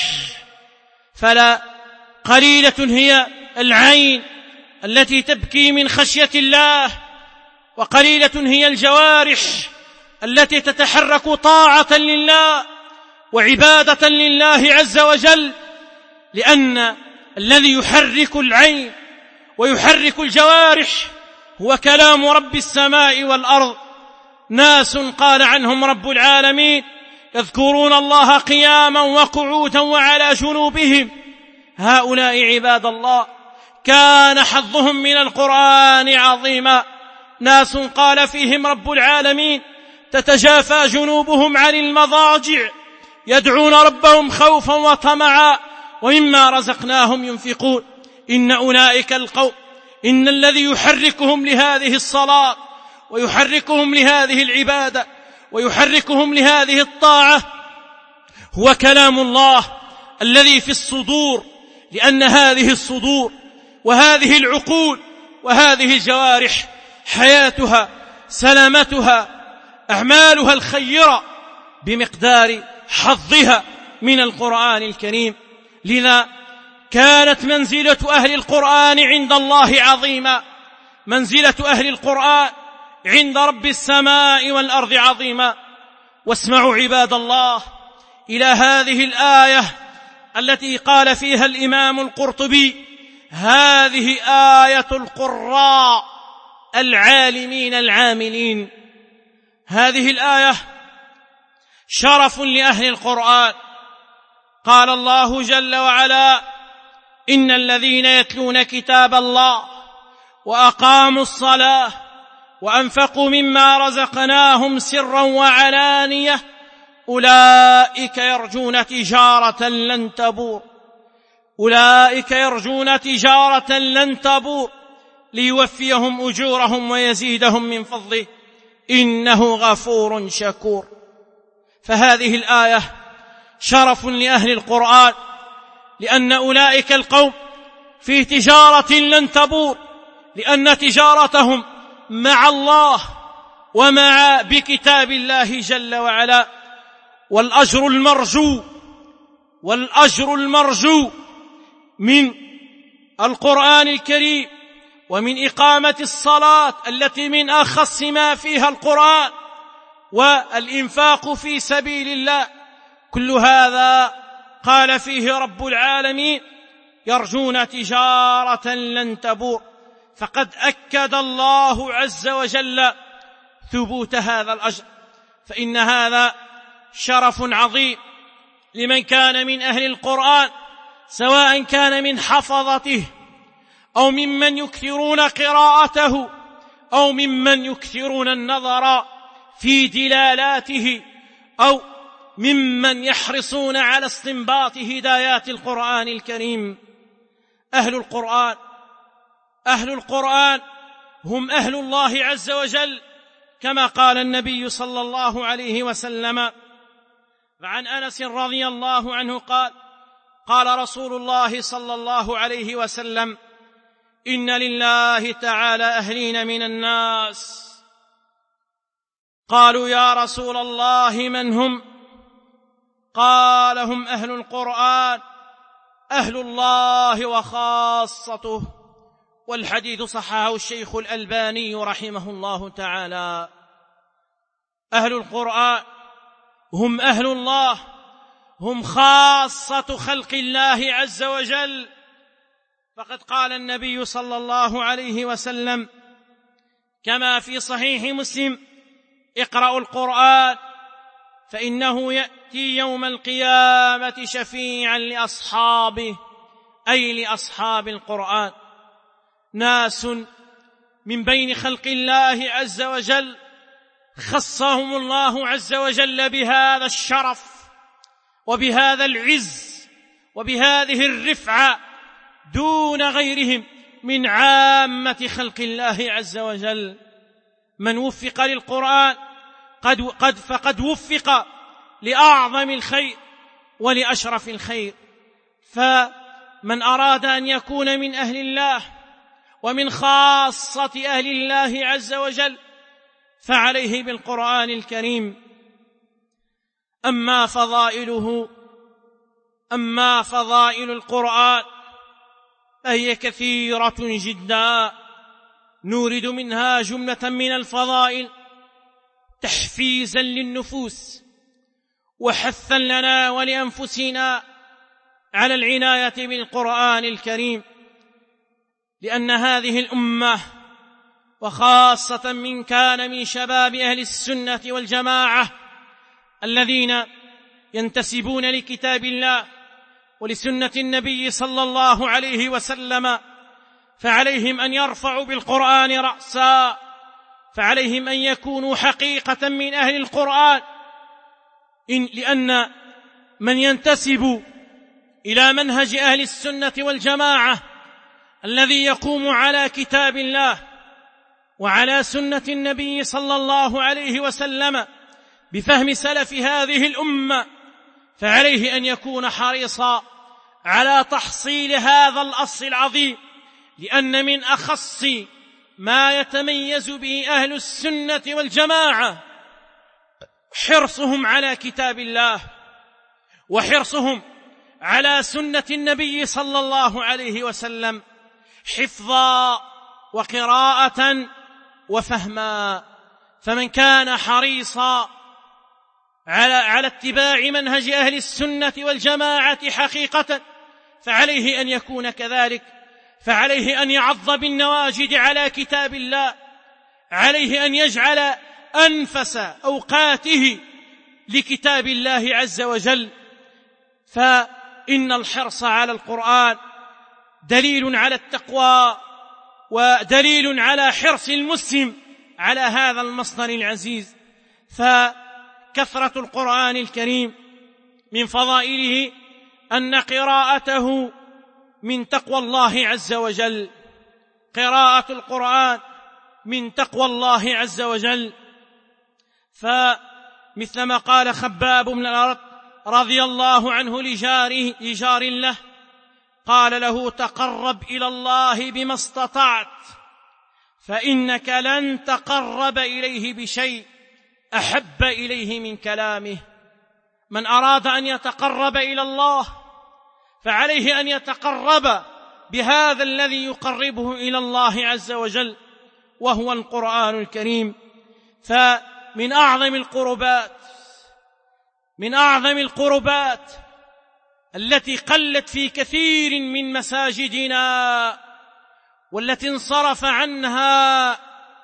فلا قليلة هي العين التي تبكي من خشية الله، وقليلة هي الجوارح التي تتحرك طاعة لله وعبادة لله عز وجل، لأن الذي يحرك العين ويحرك الجوارح هو كلام رب السماء والأرض. ناس قال عنهم رب العالمين يذكرون الله قياما وقعودا وعلى جنوبهم، هؤلاء عباد الله كان حظهم من القرآن عظيما. ناس قال فيهم رب العالمين تتجافى جنوبهم عن المضاجع يدعون ربهم خوفا وطمعا ومما رزقناهم ينفقون. إن أولئك القوم إن الذي يحركهم لهذه الصلاة ويحركهم لهذه العبادة ويحركهم لهذه الطاعة هو كلام الله الذي في الصدور، لأن هذه الصدور وهذه العقول وهذه الجوارح حياتها سلامتها أعمالها الخيرة بمقدار حظها من القرآن الكريم. لذا كانت منزلة أهل القرآن عند الله عظيمة، منزلة أهل القرآن عند رب السماء والأرض عظيمة. واسمعوا عباد الله إلى هذه الآية التي قال فيها الإمام القرطبي هذه آية القراء العالمين العاملين. هذه الآية شرف لأهل القرآن. قال الله جل وعلا إن الذين يتلون كتاب الله وأقاموا الصلاة وأنفقوا مما رزقناهم سرا وعلانية أولئك يرجون تجارة لن تبور أولئك يرجون تجارة لن تبور ليوفيهم أجورهم ويزيدهم من فضله إنه غفور شكور. فهذه الآية شرف لأهل القرآن، لأن أولئك القوم في تجارة لن تبور، لأن تجارتهم مع الله ومع بكتاب الله جل وعلا. والأجر المرجو والأجر المرجو من القرآن الكريم ومن إقامة الصلاة التي من أخص ما فيها القرآن والإنفاق في سبيل الله، كل هذا قال فيه رب العالمين يرجون تجارة لن تبور. فقد أكد الله عز وجل ثبوت هذا الأجر، فإن هذا شرف عظيم لمن كان من أهل القرآن، سواء كان من حفظته أو ممن يكثرون قراءته أو ممن يكثرون النظر في دلالاته أو ممن يحرصون على استنباط هدايات القرآن الكريم. أهل القرآن أهل القرآن هم أهل الله عز وجل، كما قال النبي صلى الله عليه وسلم. وعن أنس رضي الله عنه قال قال رسول الله صلى الله عليه وسلم إن لله تعالى أهلين من الناس. قالوا يا رسول الله من هم؟ قال هم أهل القرآن، أهل الله وخاصته. والحديث صححه الشيخ الألباني رحمه الله تعالى. أهل القرآن هم أهل الله، هم خاصة خلق الله عز وجل. فقد قال النبي صلى الله عليه وسلم كما في صحيح مسلم اقرأوا القرآن فإنه يأتي يوم القيامة شفيعا لأصحابه، أي لأصحاب القرآن. ناس من بين خلق الله عز وجل خصهم الله عز وجل بهذا الشرف وبهذا العز وبهذه الرفعة دون غيرهم من عامة خلق الله عز وجل. من وفق للقرآن قد قد فقد وفق لأعظم الخير ولأشرف الخير. فمن أراد أن يكون من أهل الله ومن خاصة أهل الله عز وجل فعليه بالقرآن الكريم. أما فضائله أما فضائل القرآن فهي كثيرة جدا، نورد منها جملة من الفضائل تحفيزا للنفوس وحثا لنا ولأنفسنا على العناية بالقرآن الكريم، لأن هذه الأمة وخاصة من كان من شباب أهل السنة والجماعة الذين ينتسبون لكتاب الله ولسنة النبي صلى الله عليه وسلم، فعليهم أن يرفعوا بالقرآن رأسا، فعليهم أن يكونوا حقيقة من أهل القرآن، إن لأن من ينتسب إلى منهج أهل السنة والجماعة الذي يقوم على كتاب الله وعلى سنة النبي صلى الله عليه وسلم بفهم سلف هذه الأمة، فعليه أن يكون حريصا على تحصيل هذا الأصل العظيم، لأن من أخص ما يتميز به أهل السنة والجماعة حرصهم على كتاب الله وحرصهم على سنة النبي صلى الله عليه وسلم حفظا وقراءة وفهما. فمن كان حريصا على, على اتباع منهج أهل السنة والجماعة حقيقة فعليه أن يكون كذلك، فعليه أن يعض بالنواجذ على كتاب الله، عليه أن يجعل أنفس أوقاته لكتاب الله عز وجل. فإن الحرص على القرآن دليل على التقوى ودليل على حرص المسلم على هذا المصدر العزيز. فكثرة القرآن الكريم من فضائله أن قراءته من تقوى الله عز وجل، قراءة القرآن من تقوى الله عز وجل. فمثلما قال خباب بن الأرط رضي الله عنه لجاره لجار له، قال له: تقرب إلى الله بما استطعت، فإنك لن تقرب إليه بشيء أحب إليه من كلامه. من أراد أن يتقرب إلى الله فعليه أن يتقرب بهذا الذي يقربه إلى الله عز وجل وهو القرآن الكريم. فمن أعظم القربات من أعظم القربات التي قلت في كثير من مساجدنا والتي انصرف عنها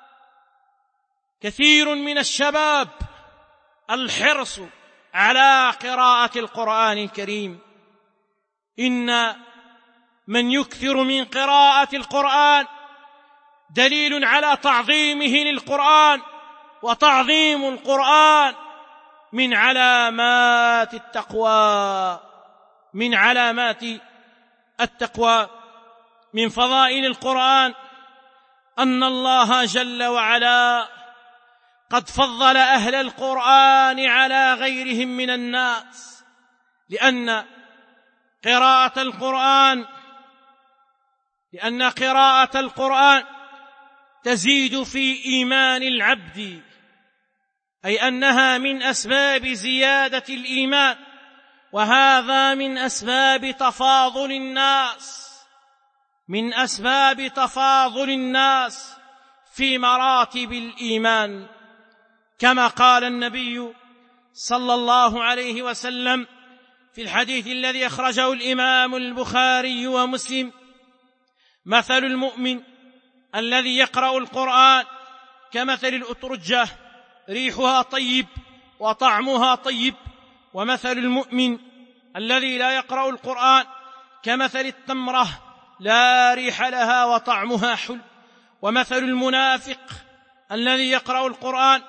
كثير من الشباب الحرص على قراءة القرآن الكريم. إن من يكثر من قراءة القرآن دليل على تعظيمه للقرآن، وتعظيم القرآن من علامات التقوى من علامات التقوى. من فضائل القرآن أن الله جل وعلا قد فضل أهل القرآن على غيرهم من الناس، لأن قراءة القرآن لأن قراءة القرآن تزيد في إيمان العبد، أي أنها من أسباب زيادة الإيمان، وهذا من أسباب تفاضل الناس من أسباب تفاضل الناس في مراتب الإيمان، كما قال النبي صلى الله عليه وسلم في الحديث الذي أخرجه الإمام البخاري ومسلم: مثل المؤمن الذي يقرأ القرآن كمثل الأترجة ريحها طيب وطعمها طيب، ومثل المؤمن الذي لا يقرأ القرآن كمثل التمرة لا ريح لها وطعمها حلو، ومثل المنافق الذي يقرأ القرآن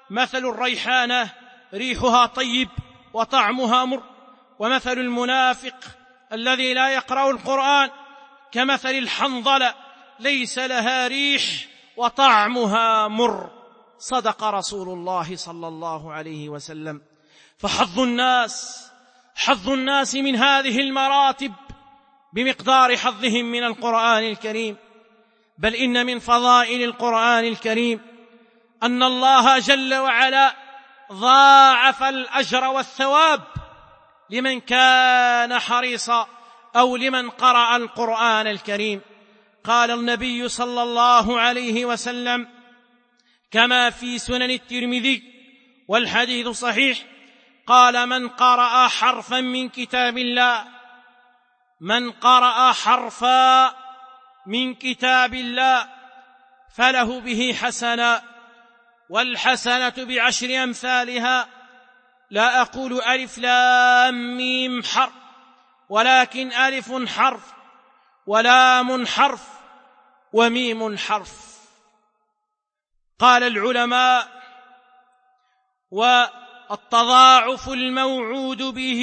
مثل الريحانة ريحها طيب وطعمها مر، ومثل المنافق الذي لا يقرأ القرآن كمثل الحنظلة ليس لها ريح وطعمها مر. صدق رسول الله صلى الله عليه وسلم. فحظ الناس حظ الناس من هذه المراتب بمقدار حظهم من القرآن الكريم. بل إن من فضائل القرآن الكريم أن الله جل وعلا ضاعف الأجر والثواب لمن كان حريصا أو لمن قرأ القرآن الكريم. قال النبي صلى الله عليه وسلم كما في سنن الترمذي والحديث صحيح، قال: من قرأ حرفا من كتاب الله من قرأ حرفا من كتاب الله فله به حسنة، والحسنة بعشر أمثالها. لا أقول ألف لام ميم حرف، ولكن ألف حرف ولام حرف وميم حرف. قال العلماء: والتضاعف الموعود به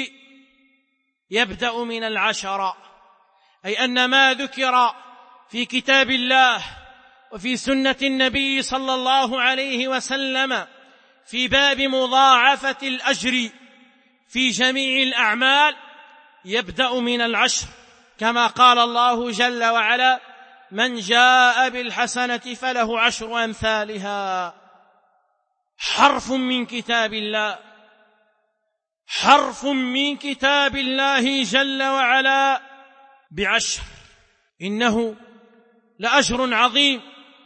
يبدأ من العشرة، أي أن ما ذكر في كتاب الله وفي سنة النبي صلى الله عليه وسلم في باب مضاعفة الأجر في جميع الأعمال يبدأ من العشر، كما قال الله جل وعلا: من جاء بالحسنة فله عشر أمثالها. حرف من كتاب الله حرف من كتاب الله جل وعلا بعشر، إنه لأجر عظيم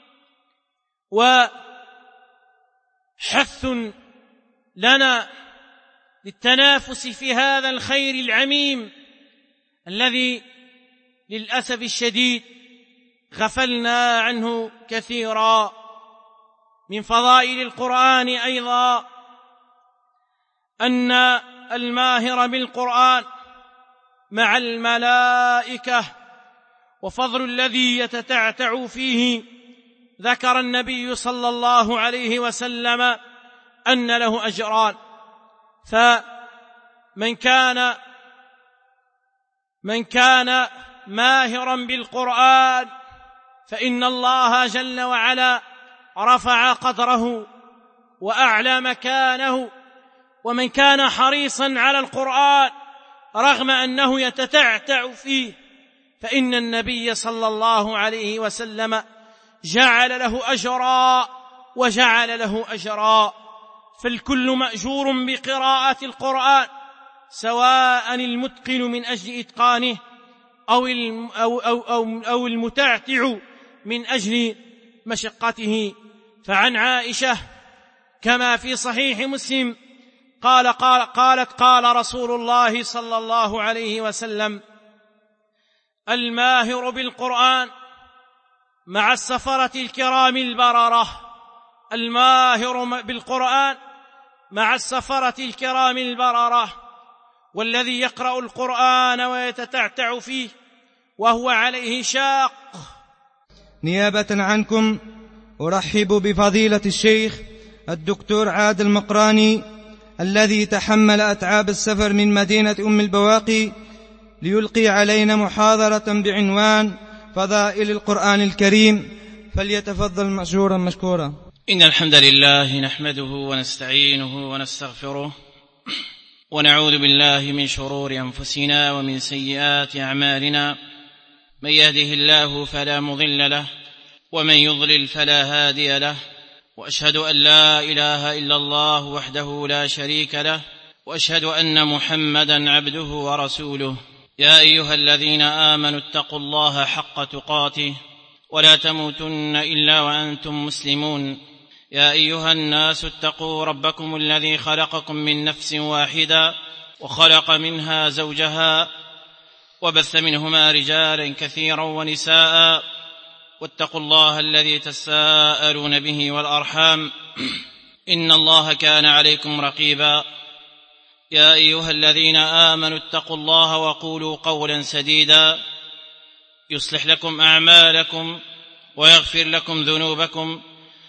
وحث لنا للتنافس في هذا الخير العميم الذي للأسف الشديد غفلنا عنه كثيرا. من فضائل القرآن أيضا أن الماهر بالقرآن مع الملائكة، وفضل الذي يتتعتع فيه. ذكر النبي صلى الله عليه وسلم أن له أجران، فمن كان من كان ماهرا بالقرآن فإن الله جل وعلا رفع قدره وأعلى مكانه، ومن كان حريصا على القرآن رغم أنه يتتعتع فيه فإن النبي صلى الله عليه وسلم جعل له أجرا وجعل له أجرا. فالكل مأجور بقراءة القرآن، سواء المتقن من أجل إتقانه أو أو أو أو المتعتع من أجل مشقته. فعن عائشة كما في صحيح مسلم قال قال قالت قال رسول الله صلى الله عليه وسلم: الماهر بالقرآن مع السفرة الكرام البررة. الماهر بالقرآن مع السفرة الكرام البررة، والذي يقرأ القرآن ويتتعتع فيه وهو عليه شاق. نيابة عنكم أرحب بفضيلة الشيخ الدكتور عادل المقراني الذي تحمل أتعاب السفر من مدينة أم البواقي ليلقي علينا محاضرة بعنوان فضائل القرآن الكريم، فليتفضل مشكورا مشكورا. إن الحمد لله نحمده ونستعينه ونستغفره، ونعوذ بالله من شرور أنفسنا ومن سيئات أعمالنا. من يهده الله فلا مضل له، ومن يضلل فلا هادي له، وأشهد أن لا إله إلا الله وحده لا شريك له، وأشهد أن محمدا عبده ورسوله. يا أيها الذين آمنوا اتقوا الله حق تقاته ولا تموتن إلا وأنتم مسلمون. يا أيها الناس اتقوا ربكم الذي خلقكم من نفس واحدة وخلق منها زوجها وبث منهما رجالا كثيرا ونساء، واتقوا الله الذي تساءلون به والأرحام إن الله كان عليكم رقيبا. يا أيها الذين آمنوا اتقوا الله وقولوا قولا سديدا يصلح لكم أعمالكم ويغفر لكم ذنوبكم،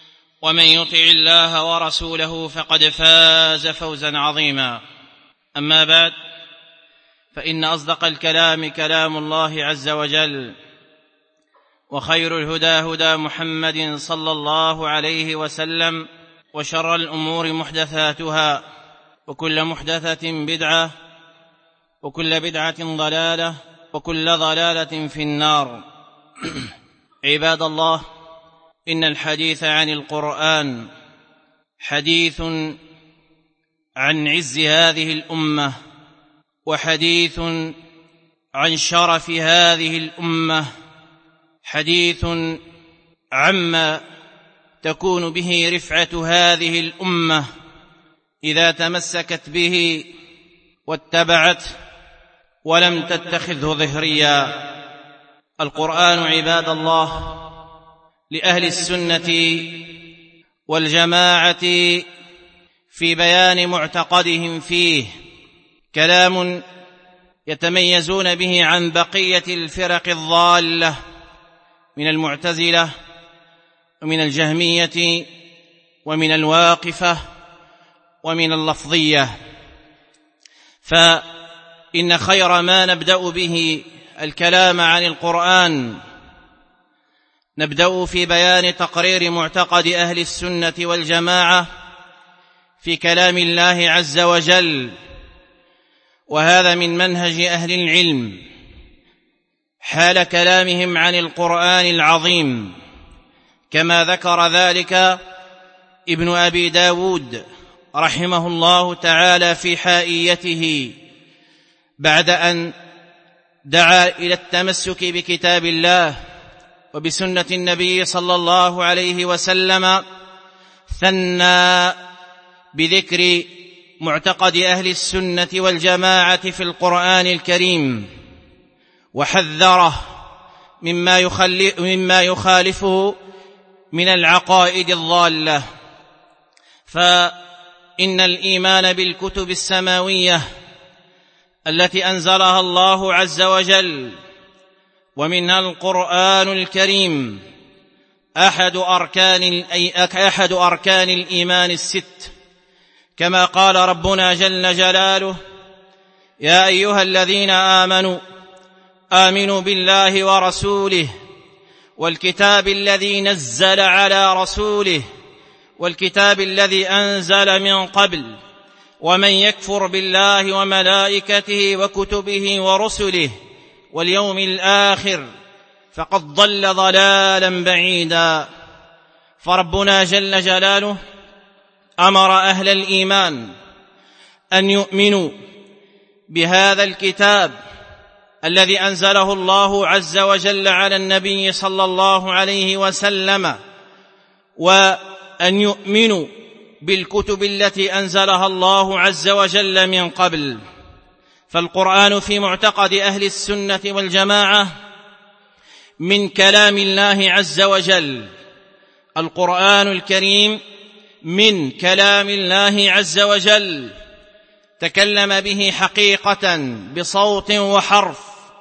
ومن يطع الله ورسوله فقد فاز فوزا عظيما. أما بعد، فإن أصدق الكلام كلام الله عز وجل، وخير الهدى هدى محمد صلى الله عليه وسلم، وشر الأمور محدثاتها، وكل محدثة بدعة، وكل بدعة ضلالة، وكل ضلالة في النار. عباد الله، إن الحديث عن القرآن حديث عن عز هذه الأمة، وحديث عن شرف هذه الأمة، حديث عما تكون به رفعة هذه الأمة إذا تمسكت به واتبعت ولم تتخذه ظهريا. القرآن عباد الله لأهل السنة والجماعة في بيان معتقدهم فيه كلام يتميزون به عن بقية الفرق الضالة من المعتزلة ومن الجهمية ومن الواقفة ومن اللفظية. فإن خير ما نبدأ به الكلام عن القرآن نبدأ في بيان تقرير معتقد أهل السنة والجماعة في كلام الله عز وجل، وهذا من منهج أهل العلم حال كلامهم عن القرآن العظيم، كما ذكر ذلك ابن أبي داود رحمه الله تعالى في حائيته بعد أن دعا إلى التمسك بكتاب الله وبسنة النبي صلى الله عليه وسلم، ثنى بذكر معتقد أهل السنة والجماعة في القرآن الكريم، وحذره مما يخالف مما يخالفه من العقائد الضالة. فإن الإيمان بالكتب السماوية التي أنزلها الله عز وجل ومنها القرآن الكريم أحد أركان أحد أركان الإيمان الست، كما قال ربنا جل جلاله: يا أيها الذين آمنوا آمنوا بالله ورسوله والكتاب الذي نزل على رسوله والكتاب الذي أنزل من قبل، ومن يكفر بالله وملائكته وكتبه ورسله واليوم الآخر فقد ضل ضلالا بعيدا. فربنا جل جلاله أمر أهل الإيمان أن يؤمنوا بهذا الكتاب الذي أنزله الله عز وجل على النبي صلى الله عليه وسلم، وأن يؤمنوا بالكتب التي أنزلها الله عز وجل من قبل. فالقرآن في معتقد أهل السنة والجماعة من كلام الله عز وجل، القرآن الكريم من كلام الله عز وجل، تكلم به حقيقة بصوت وحرف،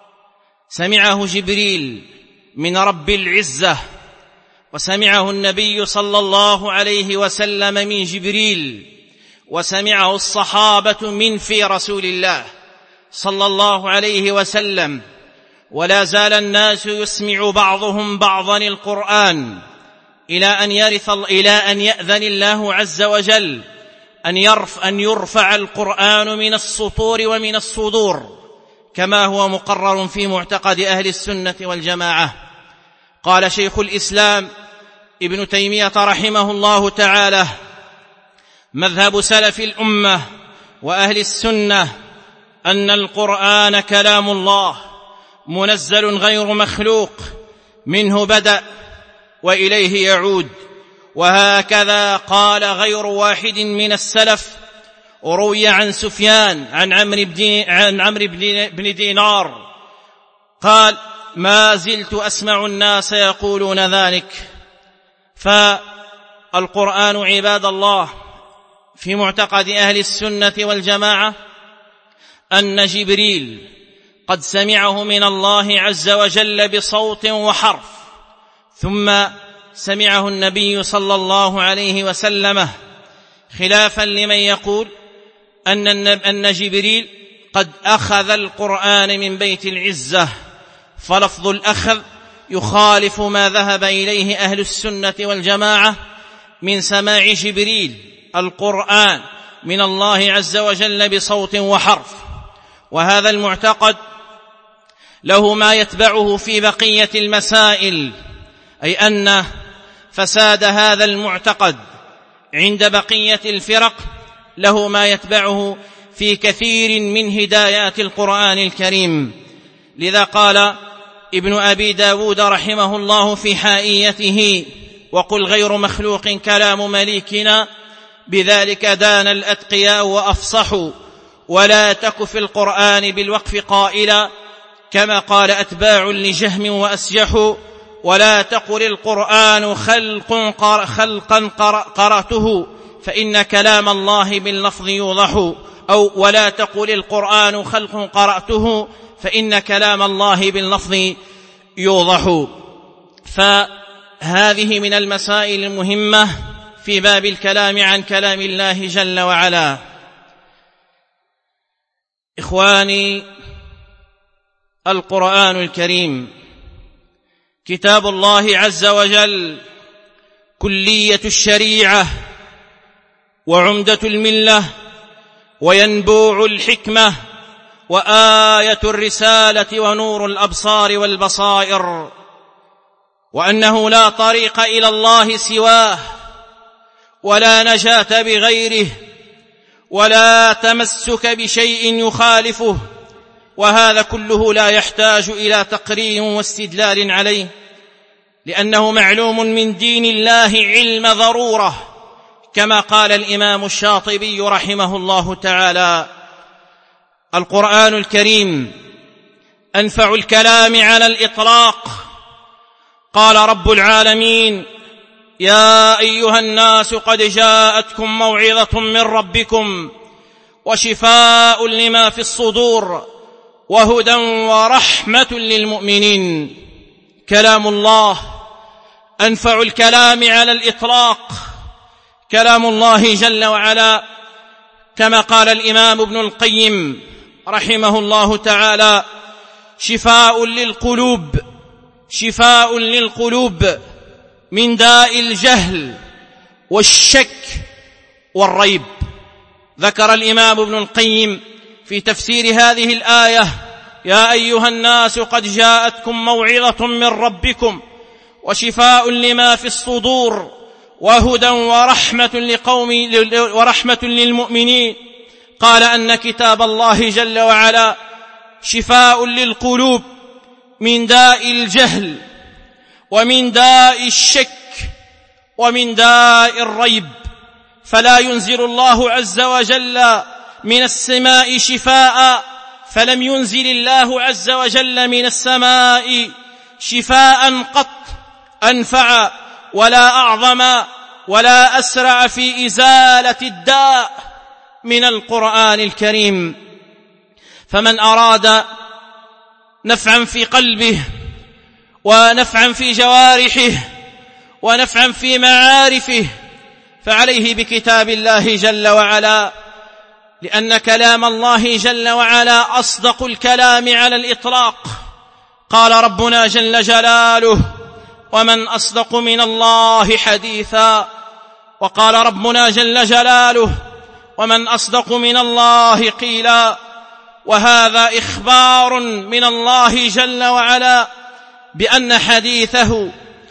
سمعه جبريل من رب العزة، وسمعه النبي صلى الله عليه وسلم من جبريل، وسمعه الصحابة من في رسول الله صلى الله عليه وسلم. ولا زال الناس يسمع بعضهم بعضا القرآن إلى أن يرث إلى أن يأذن الله عز وجل أن يرفع, أن يرفع القرآن من السطور ومن الصدور، كما هو مقرر في معتقد أهل السنة والجماعة. قال شيخ الإسلام ابن تيمية رحمه الله تعالى: مذهب سلف الأمة وأهل السنة أن القرآن كلام الله منزل غير مخلوق، منه بدأ وإليه يعود. وهكذا قال غير واحد من السلف. وروي عن سفيان عن عمرو بن عن عمرو بن دينار قال: ما زلت أسمع الناس يقولون ذلك. فالقرآن عباد الله في معتقد أهل السنة والجماعة أن جبريل قد سمعه من الله عز وجل بصوت وحرف، ثم سمعه النبي صلى الله عليه وسلم، خلافا لمن يقول أن جبريل قد أخذ القرآن من بيت العزة، فلفظ الأخذ يخالف ما ذهب إليه أهل السنة والجماعة من سماع جبريل القرآن من الله عز وجل بصوت وحرف. وهذا المعتقد له ما يتبعه في بقية المسائل، أي أن فساد هذا المعتقد عند بقية الفرق له ما يتبعه في كثير من هدايات القرآن الكريم. لذا قال ابن أبي داود رحمه الله في حائيته: وقل غير مخلوق كلام مليكنا، بذلك دان الأتقياء وأفصحوا، ولا تك في القرآن بالوقف قائلا، كما قال أتباع لجهم وأسجحوا، ولا تقل القرآن خلق خلقا قرأته، فإن كلام الله باللفظ يوضح، أو ولا تقل القرآن خلق قرأته، فإن كلام الله باللفظ يوضح. فهذه من المسائل المهمة في باب الكلام عن كلام الله جل وعلا. إخواني، القرآن الكريم كتاب الله عز وجل، كلية الشريعة وعمدة الملة وينبوع الحكمة وآية الرسالة ونور الأبصار والبصائر، وأنه لا طريق إلى الله سواه، ولا نجاة بغيره، ولا تمسك بشيء يخالفه، وهذا كله لا يحتاج إلى تقرير واستدلال عليه، لأنه معلوم من دين الله علم ضرورة، كما قال الإمام الشاطبي رحمه الله تعالى: القرآن الكريم أنفع الكلام على الإطلاق. قال رب العالمين: يا أيها الناس قد جاءتكم موعظة من ربكم وشفاء لما في الصدور وهدى ورحمة للمؤمنين. كلام الله أنفع الكلام على الإطلاق، كلام الله جل وعلا، كما قال الإمام ابن القيم رحمه الله تعالى: شفاء للقلوب، شفاء للقلوب من داء الجهل والشك والريب. ذكر الإمام ابن القيم في تفسير هذه الآية: يا أيها الناس قد جاءتكم موعظة من ربكم وشفاء لما في الصدور وهدى ورحمة لقوم ورحمة للمؤمنين. قال أن كتاب الله جل وعلا شفاء للقلوب من داء الجهل ومن داء الشك ومن داء الريب، فلا ينزل الله عز وجل من السماء شفاء، فلم ينزل الله عز وجل من السماء شفاء قط أنفع ولا أعظم ولا أسرع في إزالة الداء من القرآن الكريم. فمن أراد نفعا في قلبه ونفعا في جوارحه ونفعا في معارفه فعليه بكتاب الله جل وعلا، لأن كلام الله جل وعلا أصدق الكلام على الإطلاق. قال ربنا جل جلاله: ومن أصدق من الله حديثا. وقال ربنا جل جلاله: ومن أصدق من الله قيلا. وهذا إخبار من الله جل وعلا بأن حديثه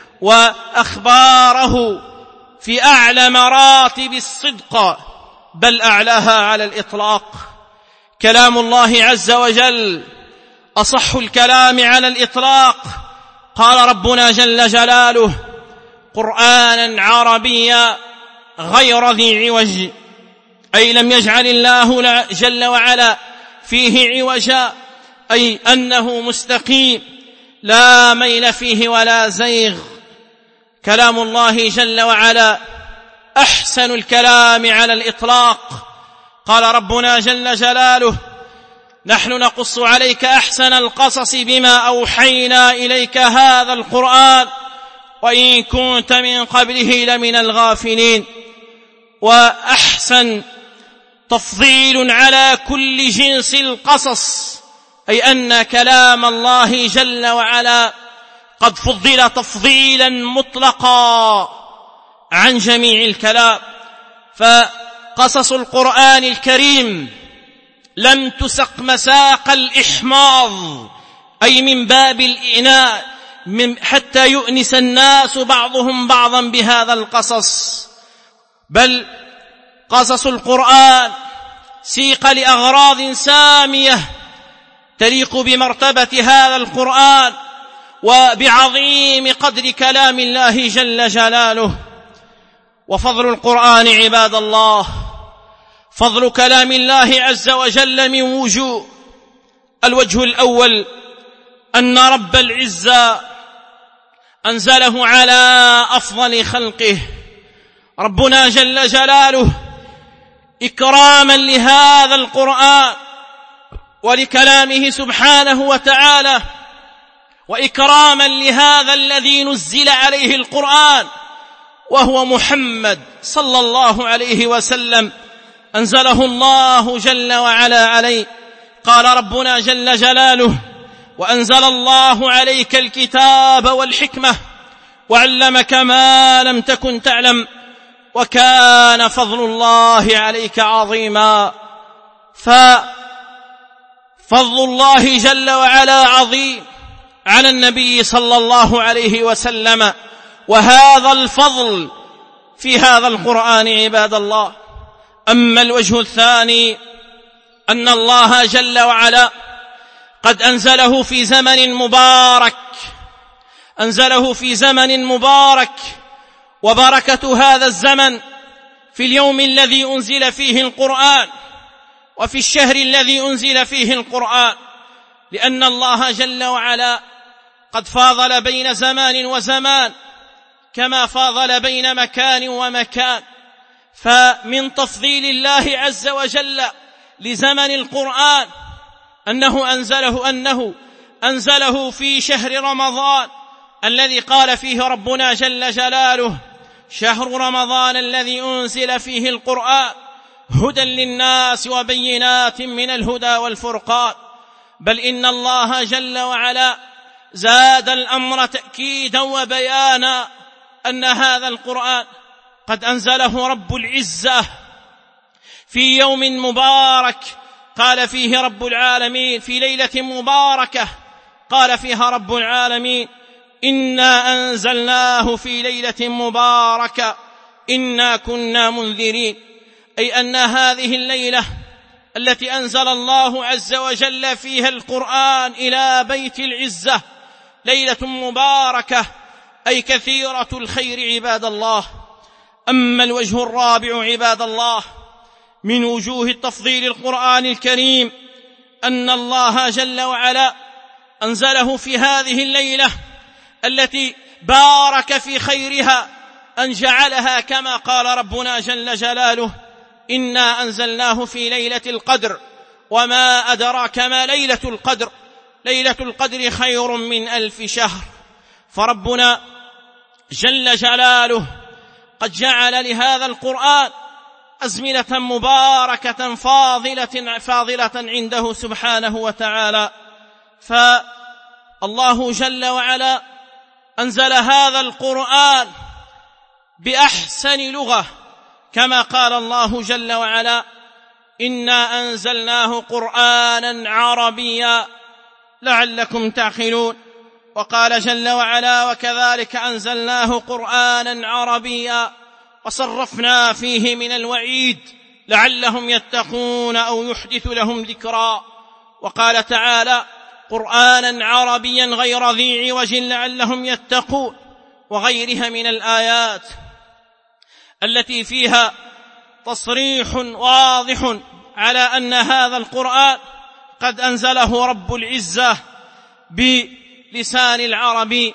وأخباره في أعلى مراتب الصدق، بل أعلاها على الإطلاق. كلام الله عز وجل أصح الكلام على الإطلاق. قال ربنا جل جلاله: قرآنا عربيا غير ذي عوج، أي لم يجعل الله جل وعلا فيه عوجا، أي أنه مستقيم لا ميل فيه ولا زيغ. كلام الله جل وعلا أحسن الكلام على الإطلاق. قال ربنا جل جلاله: نحن نقص عليك أحسن القصص بما أوحينا إليك هذا القرآن وإن كنت من قبله لمن الغافلين. وأحسن تفضيل على كل جنس القصص، أي أن كلام الله جل وعلا قد فضل تفضيلا مطلقا عن جميع الكلام. فقصص القرآن الكريم لم تسق مساق الإحماض، أي من باب الإعناء، من حتى يؤنس الناس بعضهم بعضا بهذا القصص، بل قصص القرآن سيق لأغراض سامية تليق بمرتبة هذا القرآن وبعظيم قدر كلام الله جل جلاله. وفضل القرآن عباد الله، فضل كلام الله عز وجل من وجوه. الوجه الأول أن رب العزة أنزله على أفضل خلقه، ربنا جل جلاله إكراما لهذا القرآن ولكلامه سبحانه وتعالى، وإكراما لهذا الذي نزل عليه القرآن وهو محمد صلى الله عليه وسلم، أنزله الله جل وعلا عليه. قال ربنا جل جلاله: وأنزل الله عليك الكتاب والحكمة وعلمك ما لم تكن تعلم وكان فضل الله عليك عظيما. ففضل الله جل وعلا عظيم على النبي صلى الله عليه وسلم، وهذا الفضل في هذا القرآن عباد الله. أما الوجه الثاني أن الله جل وعلا قد أنزله في زمن مبارك، أنزله في زمن مبارك، وبركة هذا الزمن في اليوم الذي أنزل فيه القرآن وفي الشهر الذي أنزل فيه القرآن، لأن الله جل وعلا قد فاضل بين زمان وزمان كما فاضل بين مكان ومكان. فمن تفضيل الله عز وجل لزمن القرآن أنه أنزله أنه أنزله في شهر رمضان الذي قال فيه ربنا جل جلاله: شهر رمضان الذي أنزل فيه القرآن هدى للناس وبينات من الهدى والفرقان. بل إن الله جل وعلا زاد الأمر تأكيدا وبيانا أن هذا القرآن قد أنزله رب العزة في يوم مبارك قال فيه رب العالمين، في ليلة مباركة قال فيها رب العالمين: إنا أنزلناه في ليلة مباركة إنا كنا منذرين. أي أن هذه الليلة التي أنزل الله عز وجل فيها القرآن إلى بيت العزة ليلة مباركة، أي كثيرة الخير عباد الله. أما الوجه الرابع عباد الله من وجوه التفضيل القرآن الكريم أن الله جل وعلا أنزله في هذه الليلة التي بارك في خيرها أن جعلها كما قال ربنا جل جلاله: إنا أنزلناه في ليلة القدر وما أدراك ما ليلة القدر، ليلة القدر خير من ألف شهر. فربنا جل جلاله قد جعل لهذا القرآن أزمنة مباركة فاضلة فاضلة عنده سبحانه وتعالى. فالله جل وعلا أنزل هذا القرآن بأحسن لغة كما قال الله جل وعلا: إنا أنزلناه قرآنا عربيا لعلكم تعقلون. وقال جل وعلا: وكذلك أنزلناه قرآنا عربيا وصرفنا فيه من الوعيد لعلهم يتقون أو يحدث لهم ذكرا. وقال تعالى: قرآنا عربيا غير ذي عوج لعلهم يتقون، وغيرها من الآيات التي فيها تصريح واضح على أن هذا القرآن قد أنزله رب العزة بلسان العربي.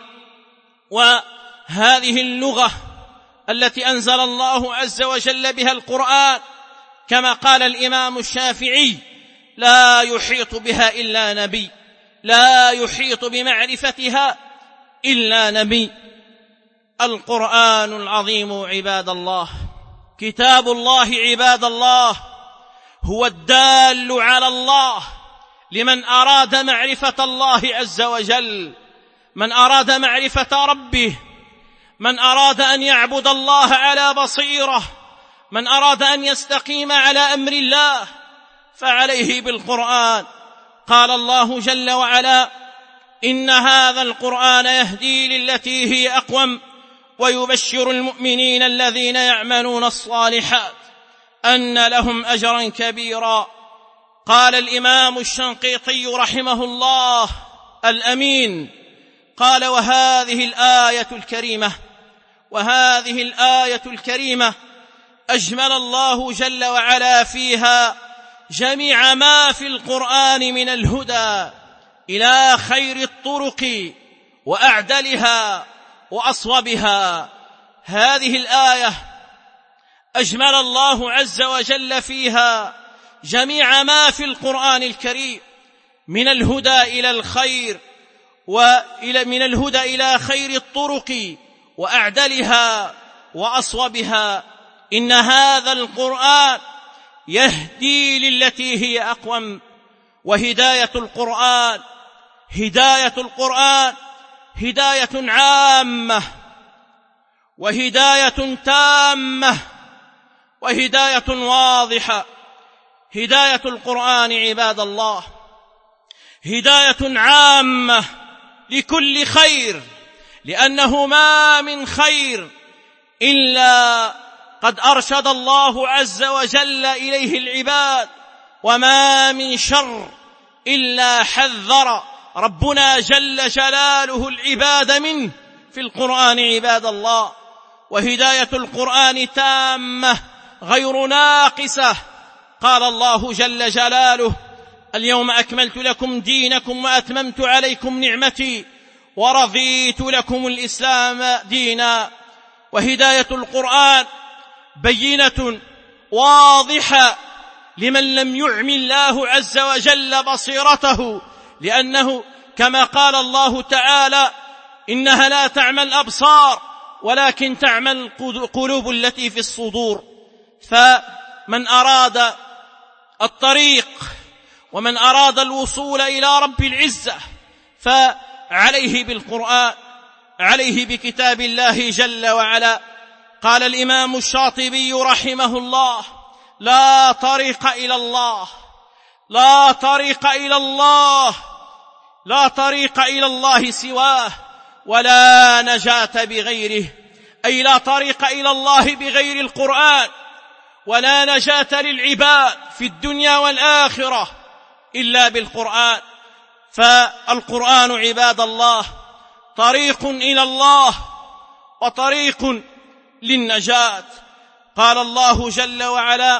وهذه اللغة التي أنزل الله عز وجل بها القرآن كما قال الإمام الشافعي: لا يحيط بها إلا نبي، لا يحيط بمعرفتها إلا نبي. القرآن العظيم عباد الله، كتاب الله عباد الله، هو الدال على الله لمن أراد معرفة الله عز وجل، من أراد معرفة ربه، من أراد أن يعبد الله على بصيرة، من أراد أن يستقيم على أمر الله فعليه بالقرآن. قال الله جل وعلا: إن هذا القرآن يهدي للتي هي أقوم ويبشر المؤمنين الذين يعملون الصالحات أن لهم أجرا كبيرا. قال الإمام الشنقيطي رحمه الله الأمين، قال: وهذه الآية الكريمة وهذه الآية الكريمة أجمل الله جل وعلا فيها جميع ما في القرآن من الهدى إلى خير الطرق وأعدلها وأصوبها. هذه الآية أجمل الله عز وجل فيها جميع ما في القرآن الكريم من الهدى إلى الخير، وإلى من الهدى إلى خير الطرق وأعدلها وأصوبها. إن هذا القرآن يهدي للتي هي أقوم. وهداية القرآن هداية القرآن هداية عامة وهداية تامة وهداية واضحة. هداية القرآن عباد الله هداية عامة لكل خير، لأنه ما من خير إلا قد أرشد الله عز وجل إليه العباد، وما من شر إلا حذر ربنا جل جلاله العباد منه في القرآن عباد الله. وهداية القرآن تامة غير ناقصة. قال الله جل جلاله: اليوم أكملت لكم دينكم وأتممت عليكم نعمتي ورضيت لكم الإسلام دينا. وهداية القرآن بينة واضحة لمن لم يعم الله عز وجل بصيرته، لأنه كما قال الله تعالى: إنها لا تعمى الأبصار ولكن تعمى القلوب التي في الصدور. فمن أراد الطريق ومن أراد الوصول إلى رب العزة فعليه بالقرآن، عليه بكتاب الله جل وعلا. قال الإمام الشاطبي رحمه الله: لا طريق إلى الله لا طريق إلى الله لا طريق إلى الله سواه ولا نجاة بغيره. أي لا طريق إلى الله بغير القرآن، ولا نجاة للعباد في الدنيا والآخرة إلا بالقرآن. فالقرآن عباد الله طريق إلى الله وطريق للنجاة. قال الله جل وعلا: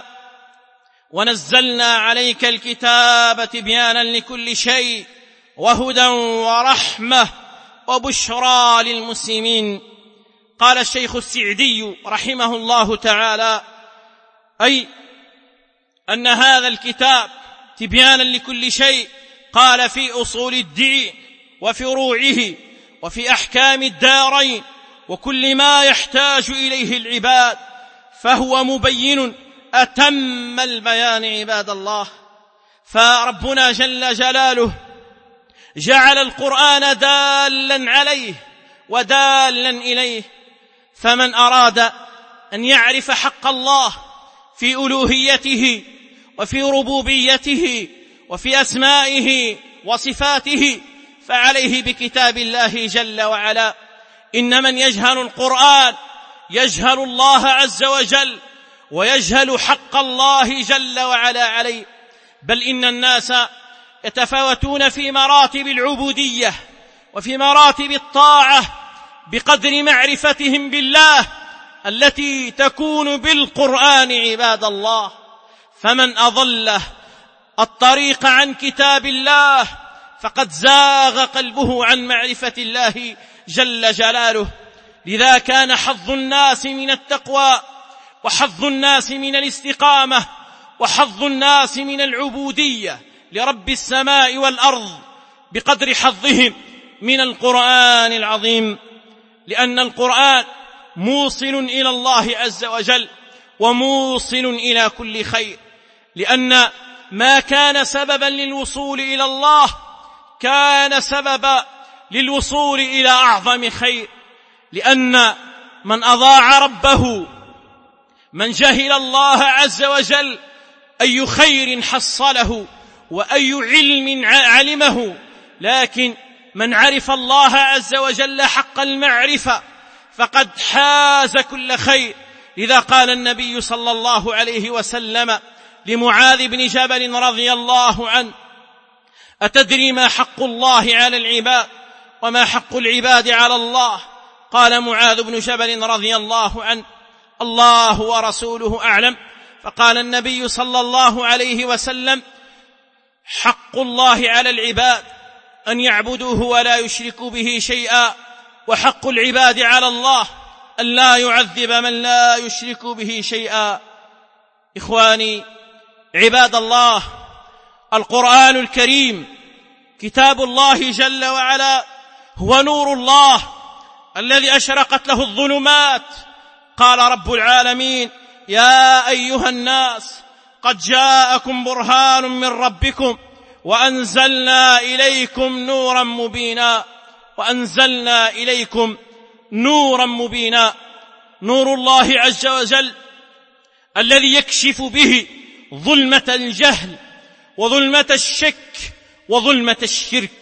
ونزلنا عليك الكتاب تبيانا لكل شيء وهدى ورحمة وبشرى للمسلمين. قال الشيخ السعدي رحمه الله تعالى: أي أن هذا الكتاب تبيانا لكل شيء، قال في أصول الدين وفروعه وفي أحكام الدارين وكل ما يحتاج إليه العباد، فهو مبين أتم البيان عباد الله. فربنا جل جلاله جعل القرآن دالا عليه ودالا إليه. فمن أراد أن يعرف حق الله في ألوهيته وفي ربوبيته وفي أسمائه وصفاته فعليه بكتاب الله جل وعلا. إن من يجهل القرآن يجهل الله عز وجل ويجهل حق الله جل وعلا عليه. بل إن الناس يتفاوتون في مراتب العبودية وفي مراتب الطاعة بقدر معرفتهم بالله التي تكون بالقرآن عباد الله. فمن أضله الطريق عن كتاب الله فقد زاغ قلبه عن معرفة الله جل جلاله. لذا كان حظ الناس من التقوى وحظ الناس من الاستقامة وحظ الناس من العبودية لرب السماء والأرض بقدر حظهم من القرآن العظيم. لأن القرآن موصل إلى الله عز وجل وموصل إلى كل خير، لأن ما كان سببا للوصول إلى الله كان سببا للوصول إلى أعظم خير، لأن من أضاع ربه، من جهل الله عز وجل، أي خير حصله وأي علم علمه، لكن من عرف الله عز وجل حق المعرفة فقد حاز كل خير. لذا قال النبي صلى الله عليه وسلم لمعاذ بن جبل رضي الله عنه: أتدري ما حق الله على العباد وما حق العباد على الله؟ قال معاذ بن جبل رضي الله عنه: الله ورسوله أعلم. فقال النبي صلى الله عليه وسلم: حق الله على العباد أن يعبدوه ولا يشركوا به شيئا، وحق العباد على الله أن لا يعذب من لا يشرك به شيئا. إخواني عباد الله، القرآن الكريم كتاب الله جل وعلا هو نور الله الذي أشرقت له الظلمات. قال رب العالمين: يا أيها الناس قد جاءكم برهان من ربكم وأنزلنا إليكم نورا مبينا وأنزلنا إليكم نورا مبينا. نور الله عز وجل الذي يكشف به ظلمة الجهل وظلمة الشك وظلمة الشرك.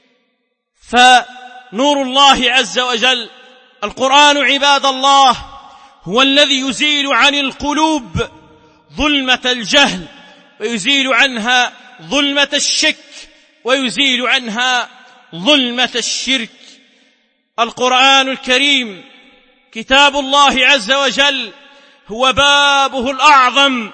فنور الله عز وجل القرآن عباد الله هو الذي يزيل عن القلوب ظلمة الجهل ويزيل عنها ظلمة الشك ويزيل عنها ظلمة الشرك. القرآن الكريم كتاب الله عز وجل هو بابه الأعظم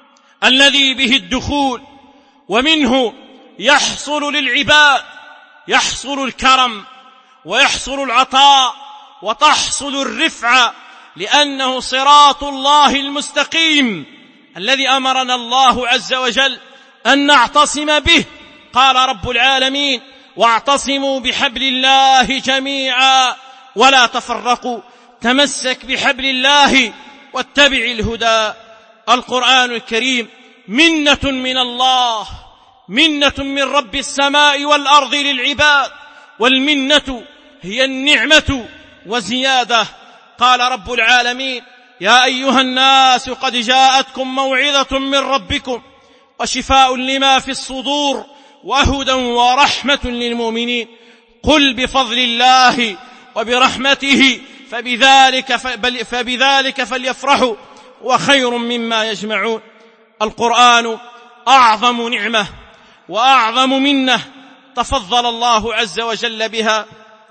الذي به الدخول، ومنه يحصل للعباد يحصل الكرم ويحصل العطاء وتحصل الرفعة، لأنه صراط الله المستقيم الذي أمرنا الله عز وجل أن نعتصم به. قال رب العالمين: واعتصموا بحبل الله جميعا ولا تفرقوا، تمسك بحبل الله واتبع الهدى. القرآن الكريم منة من الله، منة من رب السماء والأرض للعباد، والمنة هي النعمة وزيادة. قال رب العالمين: يا أيها الناس قد جاءتكم موعظة من ربكم وشفاء لما في الصدور وهدى ورحمة للمؤمنين. قل بفضل الله وبرحمته فبذلك, فبذلك فليفرحوا وخير مما يجمعون. القرآن أعظم نعمة وأعظم منة تفضل الله عز وجل بها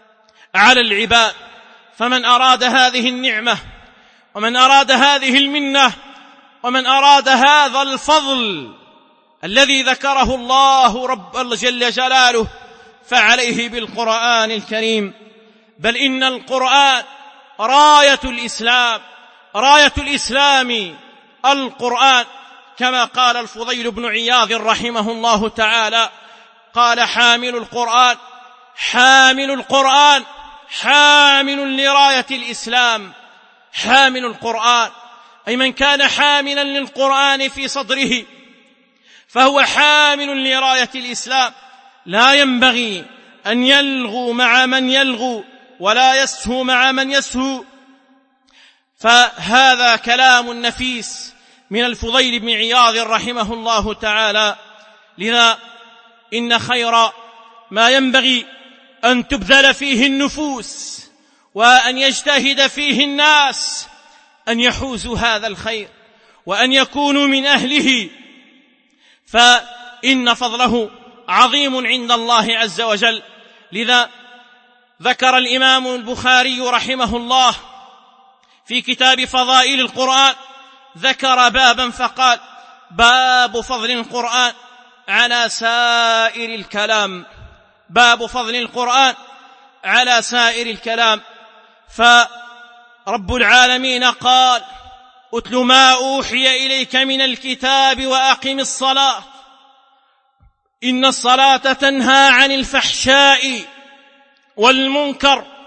على العباد، فمن أراد هذه النعمة ومن أراد هذه المنة ومن أراد هذا الفضل الذي ذكره الله رب جل جلاله فعليه بالقرآن الكريم. بل إن القرآن راية الإسلام، راية الإسلام القرآن، كما قال الفضيل بن عياض رحمه الله تعالى: قال حامل القرآن حامل القرآن حامل لراية الإسلام. حامل القرآن أي من كان حاملا للقرآن في صدره فهو حامل لراية الإسلام. لا ينبغي أن يلغو مع من يلغو ولا يسهو مع من يسهو. فهذا كلام نفيس من الفضيل بن عياض رحمه الله تعالى. لذا إن خير ما ينبغي أن تبذل فيه النفوس وأن يجتهد فيه الناس أن يحوزوا هذا الخير وأن يكونوا من أهله، فإن فضله عظيم عند الله عز وجل. لذا ذكر الإمام البخاري رحمه الله في كتاب فضائل القرآن، ذكر بابا فقال: باب فضل القرآن على سائر الكلام. باب فضل القرآن على سائر الكلام. فرب العالمين قال: أتل ما أوحي إليك من الكتاب وأقم الصلاة إن الصلاة تنهى عن الفحشاء والمنكر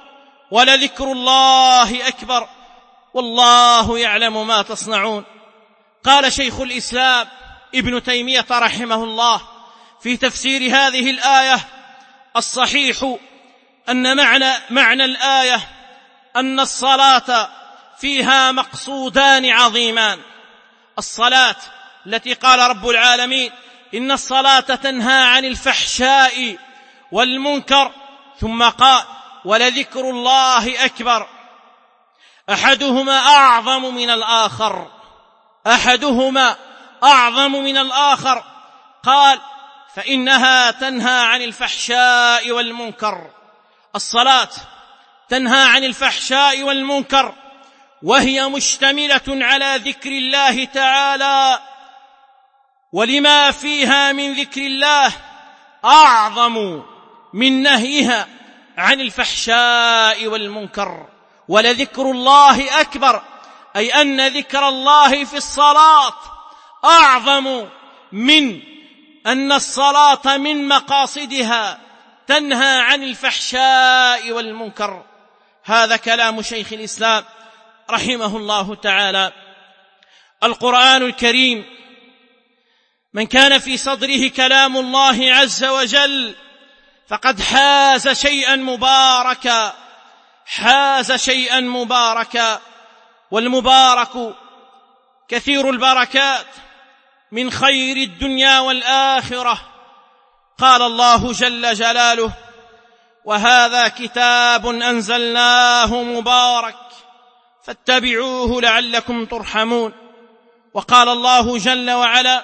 ولذكر الله أكبر والله يعلم ما تصنعون. قال شيخ الإسلام ابن تيمية رحمه الله في تفسير هذه الآية: الصحيح أن معنى, معنى الآية أن الصلاة فيها مقصودان عظيمان. الصلاة التي قال رب العالمين إن الصلاة تنهى عن الفحشاء والمنكر، ثم قال ولذكر الله أكبر، أحدهما أعظم من الآخر، أحدهما أعظم من الآخر. قال فإنها تنهى عن الفحشاء والمنكر. الصلاة تنهى عن الفحشاء والمنكر، وهي مشتملة على ذكر الله تعالى، ولما فيها من ذكر الله أعظم من نهيها عن الفحشاء والمنكر. ولذكر الله أكبر، أي أن ذكر الله في الصلاة أعظم من أن الصلاة من مقاصدها تنهى عن الفحشاء والمنكر. هذا كلام شيخ الإسلام رحمه الله تعالى. القرآن الكريم من كان في صدره كلام الله عز وجل فقد حاز شيئا مباركا، حاز شيئا مباركا. والمبارك كثير البركات من خير الدنيا والآخرة. قال الله جل جلاله: وهذا كتاب أنزلناه مبارك فاتبعوه لعلكم ترحمون. وقال الله جل وعلا: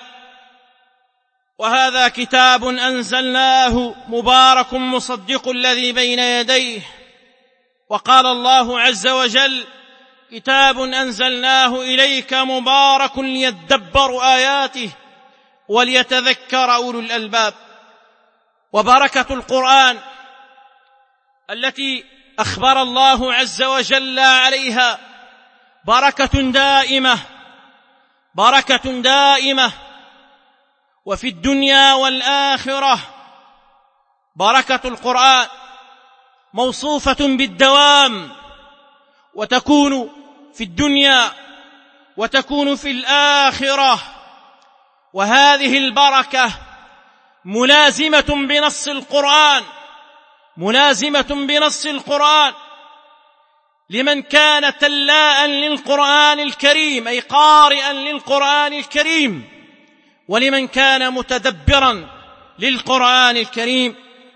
وهذا كتاب أنزلناه مبارك مصدق الذي بين يديه. وقال الله عز وجل: كتاب أنزلناه إليك مبارك ليدبروا آياته وليتذكر أولو الألباب. وبركة القرآن التي أخبر الله عز وجل عليها بركة دائمة، بركة دائمة، وفي الدنيا والآخرة بركة القرآن موصوفة بالدوام، وتكون في الدنيا وتكون في الآخرة. وهذه البركة ملازمة بنص القرآن، ملازمة بنص القرآن لمن كان تلاء للقرآن الكريم أي قارئا للقرآن الكريم، ولمن كان متدبرا للقرآن الكريم.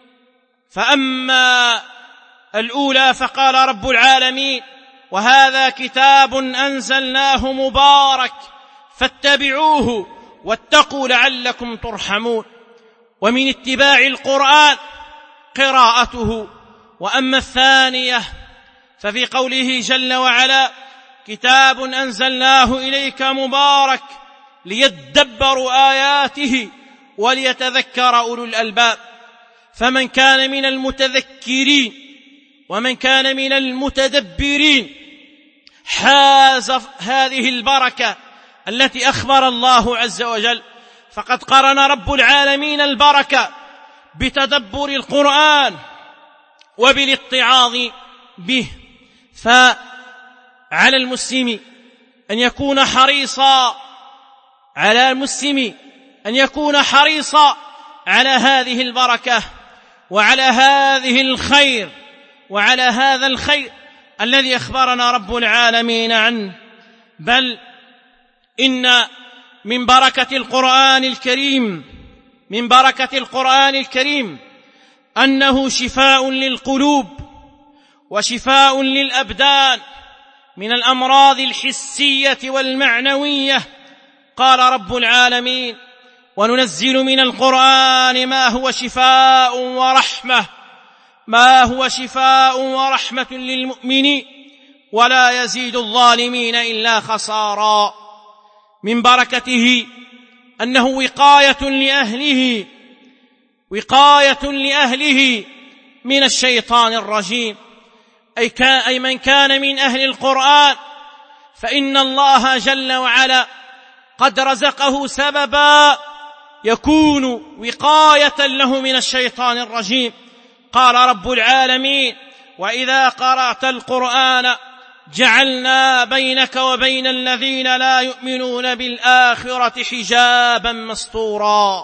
فأما الأولى فقال رب العالمين: وهذا كتاب أنزلناه مبارك فاتبعوه واتقوا لعلكم ترحمون. ومن اتباع القرآن قراءته. وأما الثانية ففي قوله جل وعلا: كتاب أنزلناه إليك مبارك ليدبروا آياته وليتذكر أولو الألباب. فمن كان من المتذكرين ومن كان من المتدبرين حاز هذه البركة التي أخبر الله عز وجل. فقد قرن رب العالمين البركة بتدبر القرآن وبالاتعاظ به. فعلى المسلم أن يكون حريصا على المسلم أن يكون حريصا على هذه البركة وعلى هذه الخير وعلى هذا الخير الذي أخبرنا رب العالمين عنه. بل إن من بركة القرآن الكريم من بركة القرآن الكريم أنه شفاء للقلوب وشفاء للأبدان من الأمراض الحسية والمعنوية. قال رب العالمين: وننزل من القرآن ما هو شفاء ورحمة ما هو شفاء ورحمة للمؤمنين ولا يزيد الظالمين إلا خسارا. من بركته أنه وقاية لأهله وقاية لأهله من الشيطان الرجيم. أي, أي من كان من أهل القرآن فإن الله جل وعلا قد رزقه سببا يكون وقاية له من الشيطان الرجيم. قال رب العالمين: وإذا قرأت القرآن جعلنا بينك وبين الذين لا يؤمنون بالآخرة حجابا مستورا.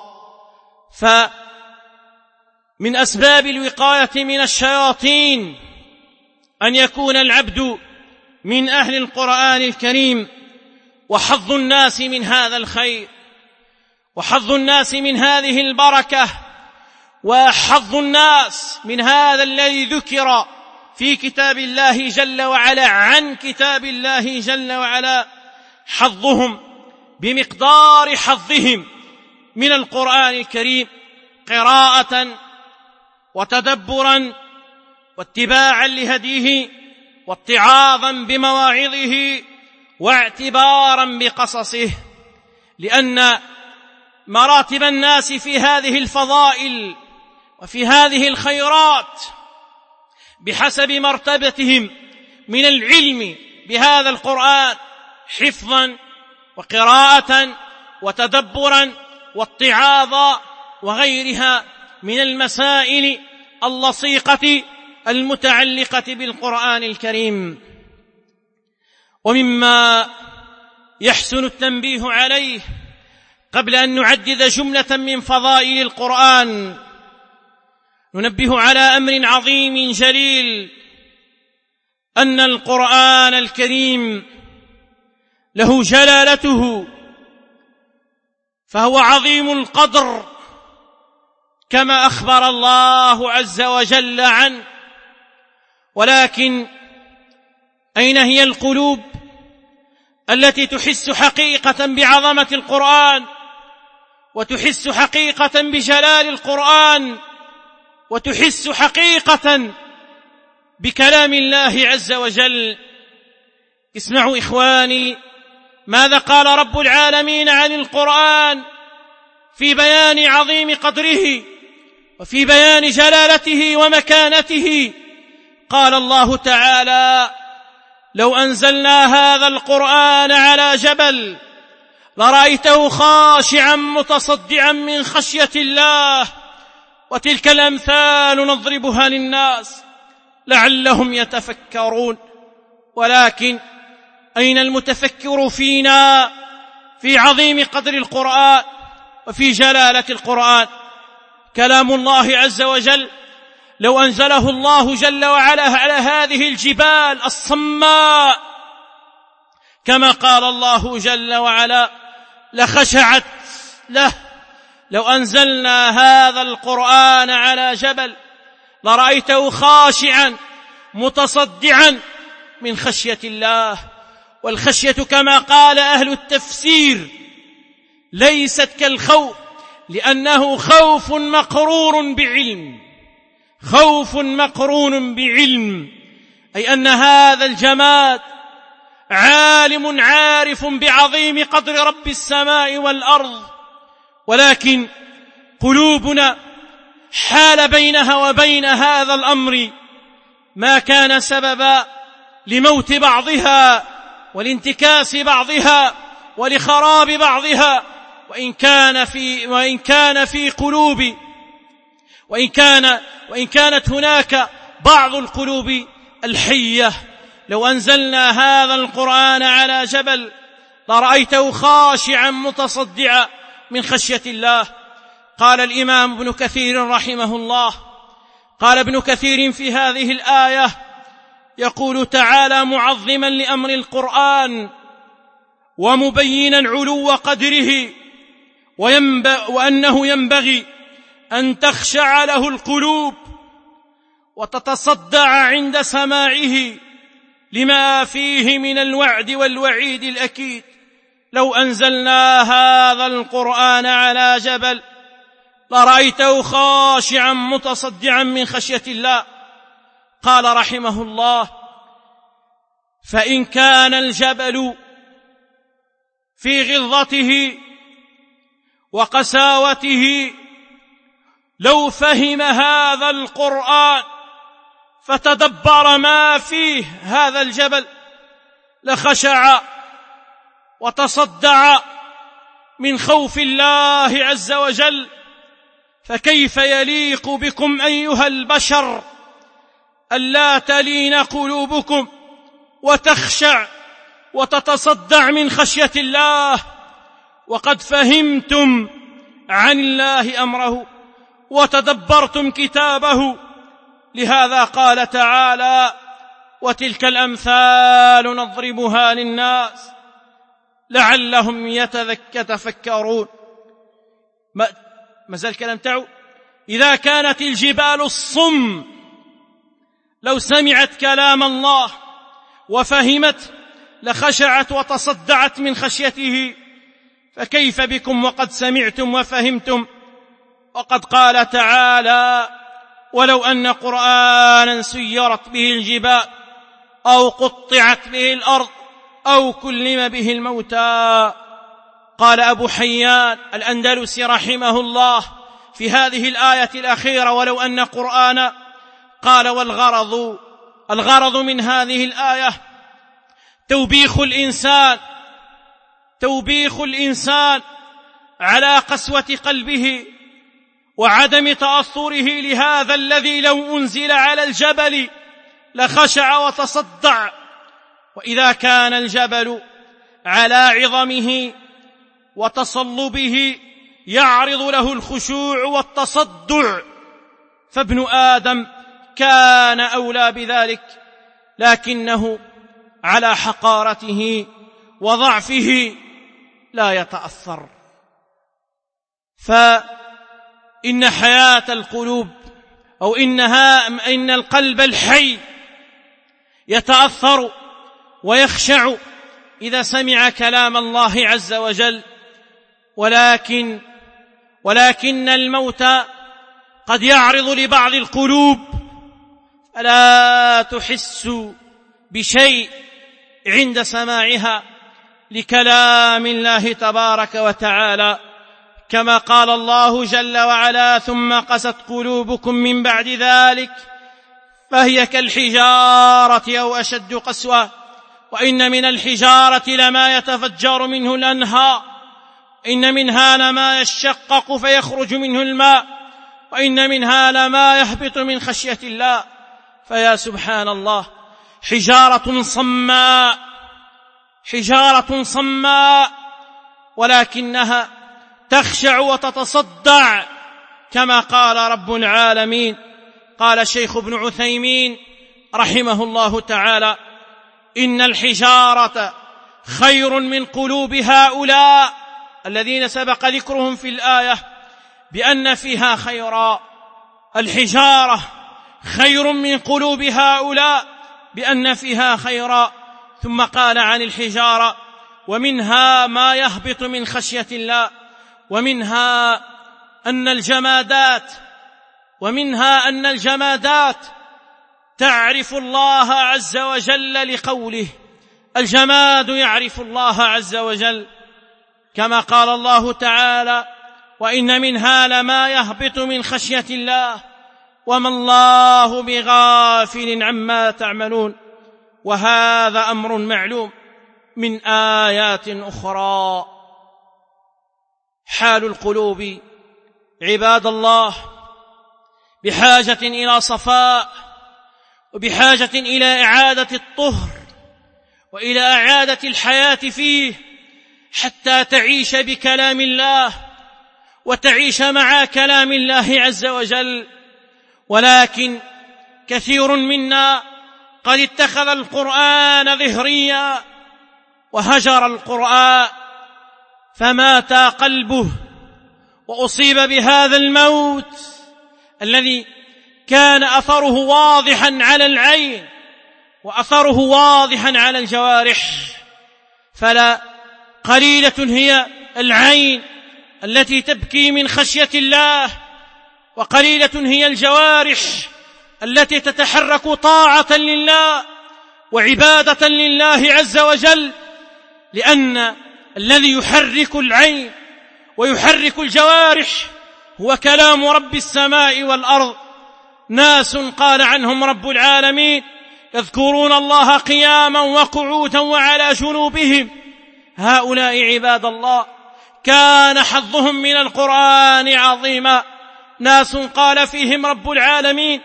فمن أسباب الوقاية من الشياطين أن يكون العبد من أهل القرآن الكريم، وحظ الناس من هذا الخير، وحظ الناس من هذه البركة، وحظ الناس من هذا الذي ذكر في كتاب الله جل وعلا عن كتاب الله جل وعلا، حظهم بمقدار حظهم من القرآن الكريم قراءة وتدبرا واتباعا لهديه واتعاظا بمواعظه واعتبارا بقصصه. لأن مراتب الناس في هذه الفضائل وفي هذه الخيرات بحسب مرتبتهم من العلم بهذا القرآن حفظا وقراءة وتدبرا واتعاظا وغيرها من المسائل اللصيقة المتعلقة بالقرآن الكريم. ومما يحسن التنبيه عليه قبل أن نعدد جملة من فضائل القرآن، ننبه على أمر عظيم جليل، أن القرآن الكريم له جلالته، فهو عظيم القدر كما أخبر الله عز وجل عنه. ولكن أين هي القلوب التي تحس حقيقة بعظمة القرآن، وتحس حقيقة بجلال القرآن، وتحس حقيقة بكلام الله عز وجل؟ اسمعوا إخواني ماذا قال رب العالمين عن القرآن في بيان عظيم قدره وفي بيان جلالته ومكانته. قال الله تعالى: لو أنزلنا هذا القرآن على جبل لرأيته خاشعا متصدعا من خشية الله، وتلك الأمثال نضربها للناس لعلهم يتفكرون. ولكن أين المتفكر فينا في عظيم قدر القرآن وفي جلالة القرآن؟ كلام الله عز وجل لو أنزله الله جل وعلا على هذه الجبال الصماء كما قال الله جل وعلا لخشعت له. لو أنزلنا هذا القرآن على جبل لرأيته خاشعا متصدعا من خشية الله. والخشية كما قال أهل التفسير ليست كالخوف، لأنه خوف مقرون بعلم، خوف مقرون بعلم، أي أن هذا الجماد عالم عارف بعظيم قدر رب السماء والأرض، ولكن قلوبنا حال بينها وبين هذا الأمر ما كان سببا لموت بعضها ولانتكاس بعضها ولخراب بعضها. وإن كان في وإن كان في قلوب وإن كان وإن كانت هناك بعض القلوب الحية. لو أنزلنا هذا القرآن على جبل لرأيته خاشعا متصدعا من خشية الله. قال الإمام ابن كثير رحمه الله، قال ابن كثير في هذه الآية يقول تعالى معظما لأمر القرآن ومبينا علو قدره وأنه ينبغي أن تخشع له القلوب وتتصدع عند سماعه لما فيه من الوعد والوعيد الأكيد. لو أنزلنا هذا القرآن على جبل لرأيته خاشعا متصدعا من خشية الله. قال رحمه الله: فإن كان الجبل في غلظته وقساوته لو فهم هذا القرآن فتدبر ما فيه هذا الجبل لخشع وتصدع من خوف الله عز وجل. فكيف يليق بكم أيها البشر ألا تلين قلوبكم وتخشع وتتصدع من خشية الله، وقد فهمتم عن الله أمره وتدبرتم كتابه. لهذا قال تعالى: وتلك الأمثال نضربها للناس لعلهم يتفكرون. ما زال الكلام تعو: إذا كانت الجبال الصم لو سمعت كلام الله وفهمت لخشعت وتصدعت من خشيته، فكيف بكم وقد سمعتم وفهمتم؟ وقد قال تعالى: ولو أن قرآنا سيرت به الجبال أو قطعت به الأرض أو كلم به الموتى. قال أبو حيان الأندلسي رحمه الله في هذه الآية الأخيرة: ولو أن قرآنا، قال: والغرض الغرض من هذه الآية توبيخ الإنسان توبيخ الإنسان على قسوة قلبه وعدم تأثره لهذا الذي لو أنزل على الجبل لخشع وتصدع. وإذا كان الجبل على عظمه وتصلبه يعرض له الخشوع والتصدع، فابن آدم كان أولى بذلك، لكنه على حقارته وضعفه لا يتأثر. فإن حياة القلوب أو إنها إن القلب الحي يتأثر ويخشع إذا سمع كلام الله عز وجل، ولكن ولكن الموت قد يعرض لبعض القلوب فلا تحس بشيء عند سماعها لكلام الله تبارك وتعالى، كما قال الله جل وعلا: ثم قست قلوبكم من بعد ذلك فهي كالحجارة أو أشد قسوة، وإن من الحجارة لما يتفجر منه الأنهار، إن منها لما يشقق فيخرج منه الماء، وإن منها لما يهبط من خشية الله. فيا سبحان الله، حجارة صماء حجارة صماء ولكنها تخشع وتتصدع، كما قال رب العالمين. قال الشيخ ابن عثيمين رحمه الله تعالى: إن الحجارة خير من قلوب هؤلاء الذين سبق ذكرهم في الآية بأن فيها خيرا. الحجارة خير من قلوب هؤلاء بأن فيها خيرا. ثم قال عن الحجارة: ومنها ما يهبط من خشية الله، ومنها أن الجمادات ومنها أن الجمادات تعرف الله عز وجل لقوله. الجماد يعرف الله عز وجل، كما قال الله تعالى: وإن منها لما يهبط من خشية الله وما الله بغافل عما تعملون. وهذا أمر معلوم من آيات أخرى. حال القلوب عباد الله بحاجة إلى صفاء، وبحاجة إلى إعادة الطهر وإلى إعادة الحياة فيه، حتى تعيش بكلام الله وتعيش مع كلام الله عز وجل. ولكن كثير منا قد اتخذ القرآن ظهريا وهجر القرآن، فمات قلبه وأصيب بهذا الموت الذي كان أثره واضحا على العين وأثره واضحا على الجوارح. فلا قليلة هي العين التي تبكي من خشية الله، وقليلة هي الجوارح التي تتحرك طاعة لله وعبادة لله عز وجل، لأن الذي يحرك العين ويحرك الجوارح هو كلام رب السماء والأرض. ناس قال عنهم رب العالمين: يذكرون الله قياما وقعودا وعلى جنوبهم. هؤلاء عباد الله كان حظهم من القرآن عظيما. ناس قال فيهم رب العالمين: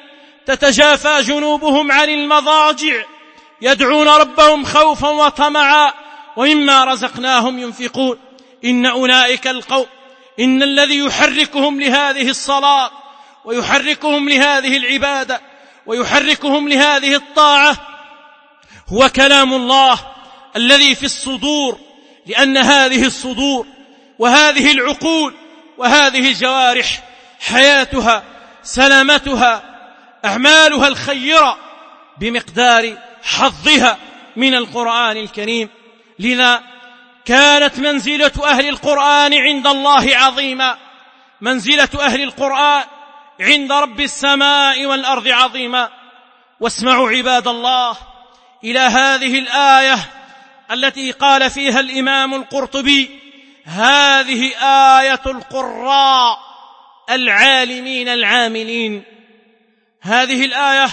تتجافى جنوبهم عن المضاجع يدعون ربهم خوفا وطمعا ومما رزقناهم ينفقون. إن أولئك القوم إن الذي يحركهم لهذه الصلاة ويحركهم لهذه العبادة ويحركهم لهذه الطاعة هو كلام الله الذي في الصدور، لأن هذه الصدور وهذه العقول وهذه الجوارح حياتها سلامتها أعمالها الخيرة بمقدار حظها من القرآن الكريم. لذا كانت منزلة أهل القرآن عند الله عظيمة، منزلة أهل القرآن عند رب السماء والأرض عظيمة. واسمعوا عباد الله إلى هذه الآية التي قال فيها الإمام القرطبي: هذه آية القراء العالمين العاملين. هذه الآية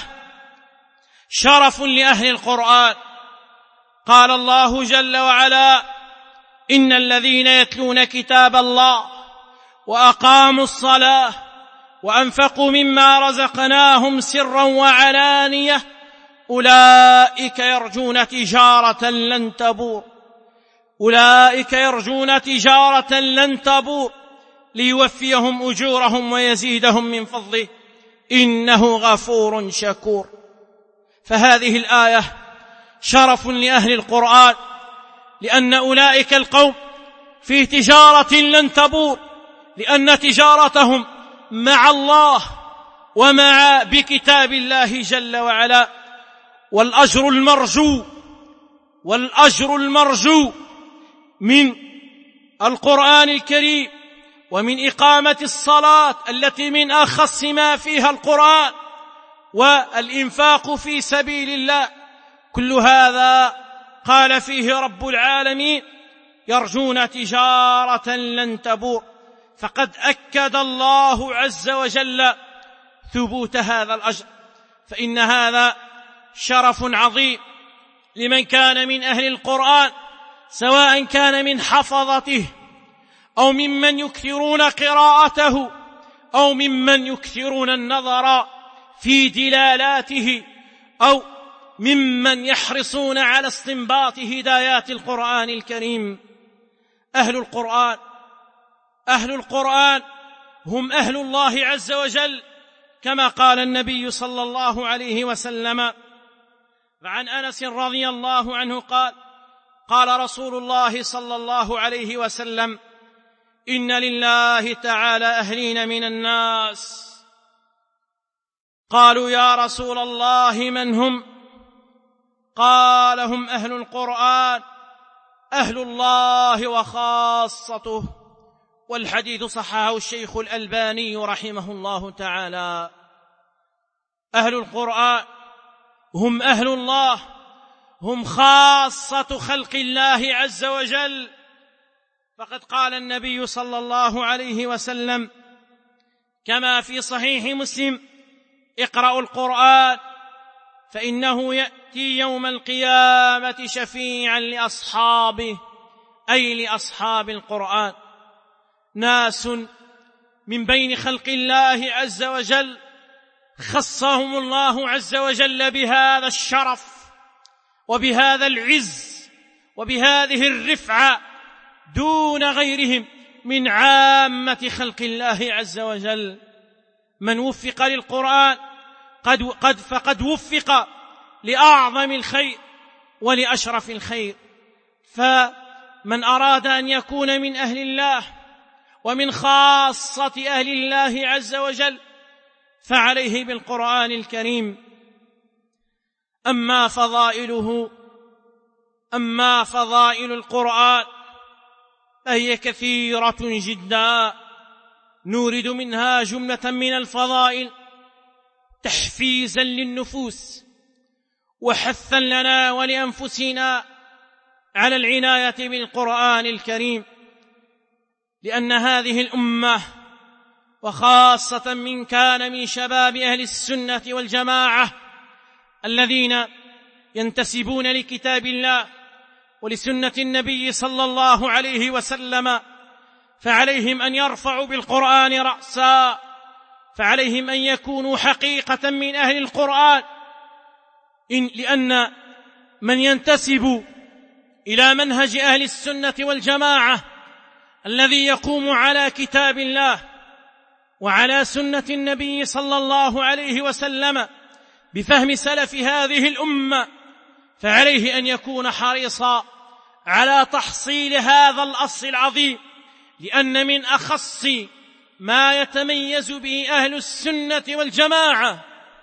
شرف لأهل القرآن. قال الله جل وعلا: إن الذين يتلون كتاب الله وأقاموا الصلاة وأنفقوا مما رزقناهم سرا وعلانية أولئك يرجون تجارة لن تبور أولئك يرجون تجارة لن تبور ليوفيهم أجورهم ويزيدهم من فضله إنه غفور شكور. فهذه الآية شرف لأهل القرآن، لأن أولئك القوم في تجارة لن تبور، لأن تجارتهم مع الله ومع بكتاب الله جل وعلا. والأجر المرجو والأجر المرجو من القرآن الكريم ومن إقامة الصلاة التي من أخص ما فيها القرآن والإنفاق في سبيل الله، كل هذا قال فيه رب العالمين: يرجون تجارة لن تبور. فقد أكد الله عز وجل ثبوت هذا الأجر، فإن هذا شرف عظيم لمن كان من أهل القرآن، سواء كان من حفظته أو ممن يكثرون قراءته أو ممن يكثرون النظر في دلالاته أو ممن يحرصون على استنباط هدايات القرآن الكريم. أهل القرآن أهل القرآن هم أهل الله عز وجل، كما قال النبي صلى الله عليه وسلم. وعن أنس رضي الله عنه قال: قال رسول الله صلى الله عليه وسلم: إن لله تعالى أهلين من الناس. قالوا: يا رسول الله من هم؟ قال: هم أهل القرآن، أهل الله وخاصته. والحديث صححه الشيخ الألباني رحمه الله تعالى. أهل القرآن هم أهل الله، هم خاصة خلق الله عز وجل. فقد قال النبي صلى الله عليه وسلم كما في صحيح مسلم: اقرأوا القرآن فإنه يأتي يوم القيامة شفيعا لأصحابه، أي لأصحاب القرآن. ناس من بين خلق الله عز وجل خصهم الله عز وجل بهذا الشرف وبهذا العز وبهذه الرفعة دون غيرهم من عامة خلق الله عز وجل. من وفق للقرآن قد قد فقد وفق لأعظم الخير ولأشرف الخير. فمن أراد أن يكون من أهل الله ومن خاصة أهل الله عز وجل فعليه بالقرآن الكريم. أما فضائله أما فضائل القرآن فهي كثيرة جدا، نورد منها جملة من الفضائل تحفيزا للنفوس وحثا لنا ولأنفسنا على العناية بالقرآن الكريم، لأن هذه الأمة وخاصة من كان من شباب أهل السنة والجماعة الذين ينتسبون لكتاب الله ولسنة النبي صلى الله عليه وسلم، فعليهم أن يرفعوا بالقرآن رأسا، فعليهم أن يكونوا حقيقة من أهل القرآن، إن لأن من ينتسب إلى منهج أهل السنة والجماعة الذي يقوم على كتاب الله وعلى سنة النبي صلى الله عليه وسلم بفهم سلف هذه الأمة، فعليه أن يكون حريصا على تحصيل هذا الأصل العظيم، لأن من أخص ما يتميز به أهل السنة والجماعة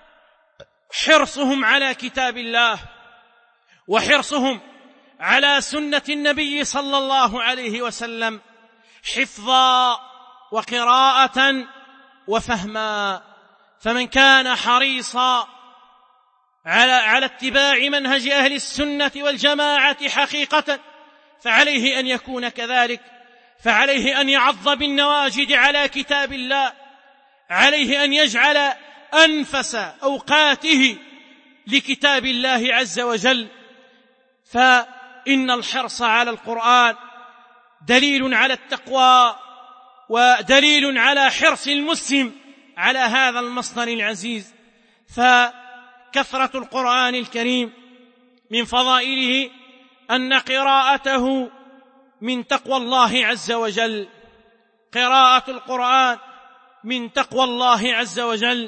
حرصهم على كتاب الله وحرصهم على سنة النبي صلى الله عليه وسلم حفظا وقراءة وفهما. فمن كان حريصا على, على اتباع منهج أهل السنة والجماعة حقيقة فعليه أن يكون كذلك، فعليه أن يعض بالنواجذ على كتاب الله، عليه أن يجعل أنفس أوقاته لكتاب الله عز وجل، فإن الحرص على القرآن دليل على التقوى ودليل على حرص المسلم على هذا المصدر العزيز. فكثرة القرآن الكريم من فضائله أن قراءته من تقوى الله عز وجل، قراءة القرآن من تقوى الله عز وجل.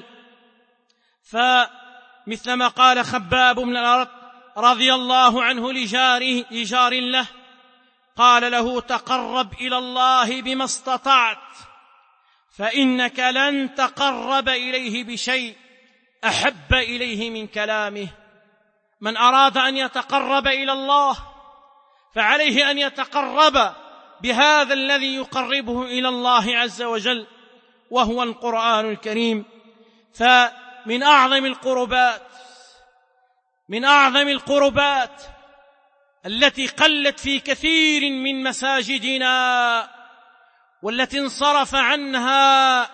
فمثلما قال خباب بن الأرط رضي الله عنه لجاره لجار له، قال له: تقرب إلى الله بما استطعت، فإنك لن تقرب إليه بشيء أحب إليه من كلامه. من أراد أن يتقرب إلى الله فعليه أن يتقرب بهذا الذي يقربه إلى الله عز وجل، وهو القرآن الكريم. فمن أعظم القربات من أعظم القربات التي قلت في كثير من مساجدنا والتي انصرف عنها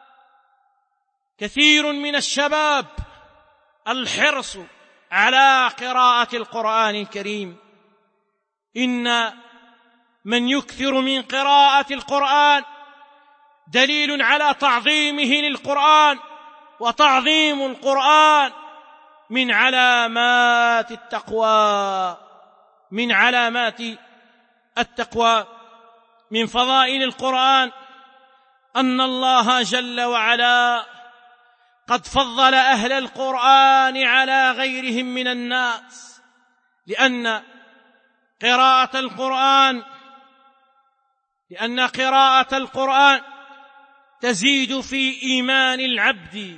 كثير من الشباب الحرص على قراءة القرآن الكريم. إن من يكثر من قراءة القرآن دليل على تعظيمه للقرآن، وتعظيم القرآن من علامات التقوى من علامات التقوى. من فضائل القرآن أن الله جل وعلا قد فضل أهل القرآن على غيرهم من الناس، لأن قراءة القرآن لأن قراءة القرآن تزيد في إيمان العبد،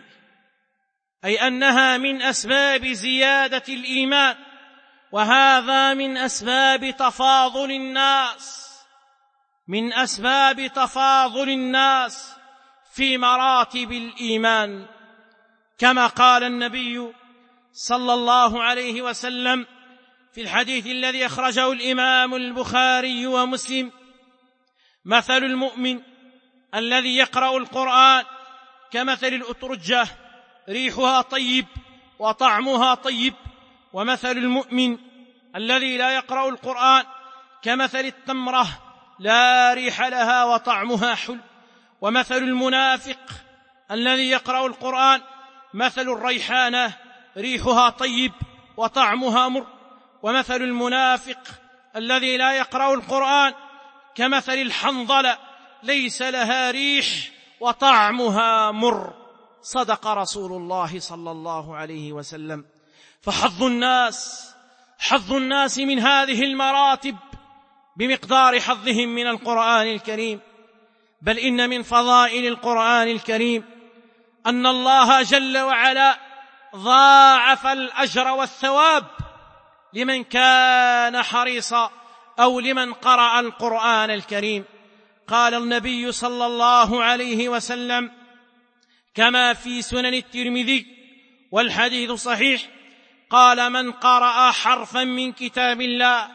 أي أنها من أسباب زيادة الإيمان، وهذا من أسباب تفاضل الناس من أسباب تفاضل الناس في مراتب الإيمان، كما قال النبي صلى الله عليه وسلم في الحديث الذي أخرجه الإمام البخاري ومسلم: مثل المؤمن الذي يقرأ القرآن كمثل الأترجة ريحها طيب وطعمها طيب، ومثل المؤمن الذي لا يقرأ القرآن كمثل التمرة لا ريح لها وطعمها حلو، ومثل المنافق الذي يقرأ القرآن مثل الريحانة ريحها طيب وطعمها مر، ومثل المنافق الذي لا يقرأ القرآن كمثل الحنظلة ليس لها ريح وطعمها مر. صدق رسول الله صلى الله عليه وسلم. فحظ الناس حظ الناس من هذه المراتب بمقدار حظهم من القرآن الكريم. بل إن من فضائل القرآن الكريم أن الله جل وعلا ضاعف الأجر والثواب لمن كان حريصا أو لمن قرأ القرآن الكريم. قال النبي صلى الله عليه وسلم كما في سنن الترمذي والحديث صحيح، قال: من قرأ حرفا من كتاب الله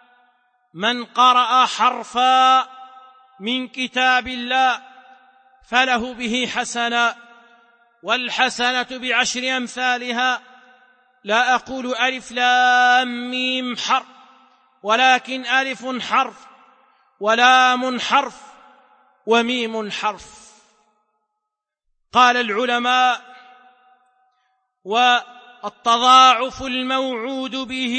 من قرأ حرفا من كتاب الله فله به حسنة، والحسنة بعشر أمثالها. لا أقول ألف لام ميم حرف، ولكن ألف حرف ولام حرف وميم حرف. قال العلماء: والتضاعف الموعود به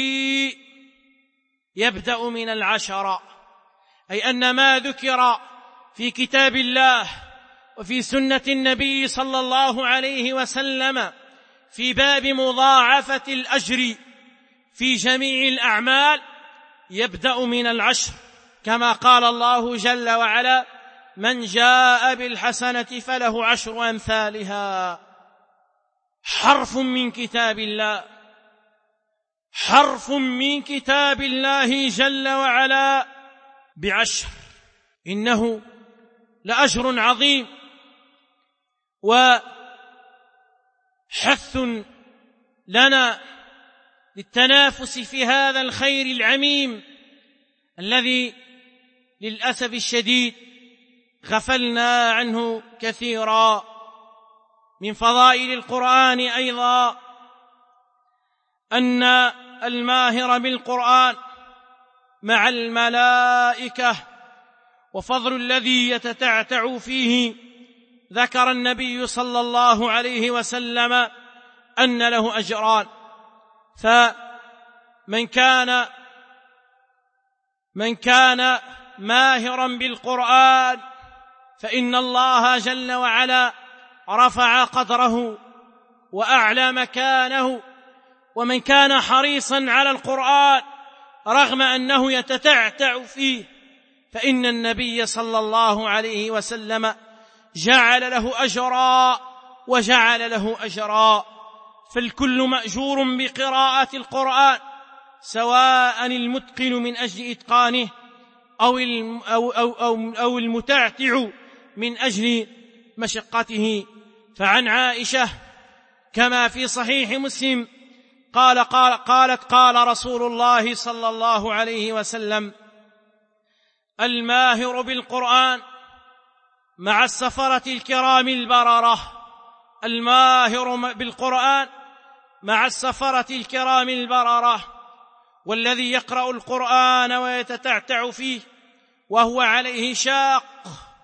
يبدأ من العشرة، أي أن ما ذكر في كتاب الله وفي سنة النبي صلى الله عليه وسلم في باب مضاعفة الأجر في جميع الأعمال يبدأ من العشر، كما قال الله جل وعلا: من جاء بالحسنة فله عشر أمثالها. حرف من كتاب الله، حرف من كتاب الله جل وعلا بعشر، إنه لأجر عظيم وحث لنا للتنافس في هذا الخير العميم الذي للأسف الشديد غفلنا عنه كثيرا. من فضائل القرآن أيضا أن الماهر بالقرآن مع الملائكة، وفضل الذي يتتعتع فيه. ذكر النبي صلى الله عليه وسلم أن له أجران، فمن كان من كان ماهرا بالقرآن فإن الله جل وعلا رفع قدره وأعلى مكانه، ومن كان حريصا على القرآن رغم أنه يتتعتع فيه فإن النبي صلى الله عليه وسلم جعل له أجرا وجعل له أجرا. فالكل مأجور بقراءة القرآن، سواء المتقن من أجل إتقانه أو أو أو أو المتعتع من أجل مشقته. فعن عائشة كما في صحيح مسلم قال قال قالت قال رسول الله صلى الله عليه وسلم: الماهر بالقرآن مع السفرة الكرام البررة، الماهر بالقرآن مع السفرة الكرام البررة، والذي يقرأ القرآن ويتتعتع فيه وهو عليه شاق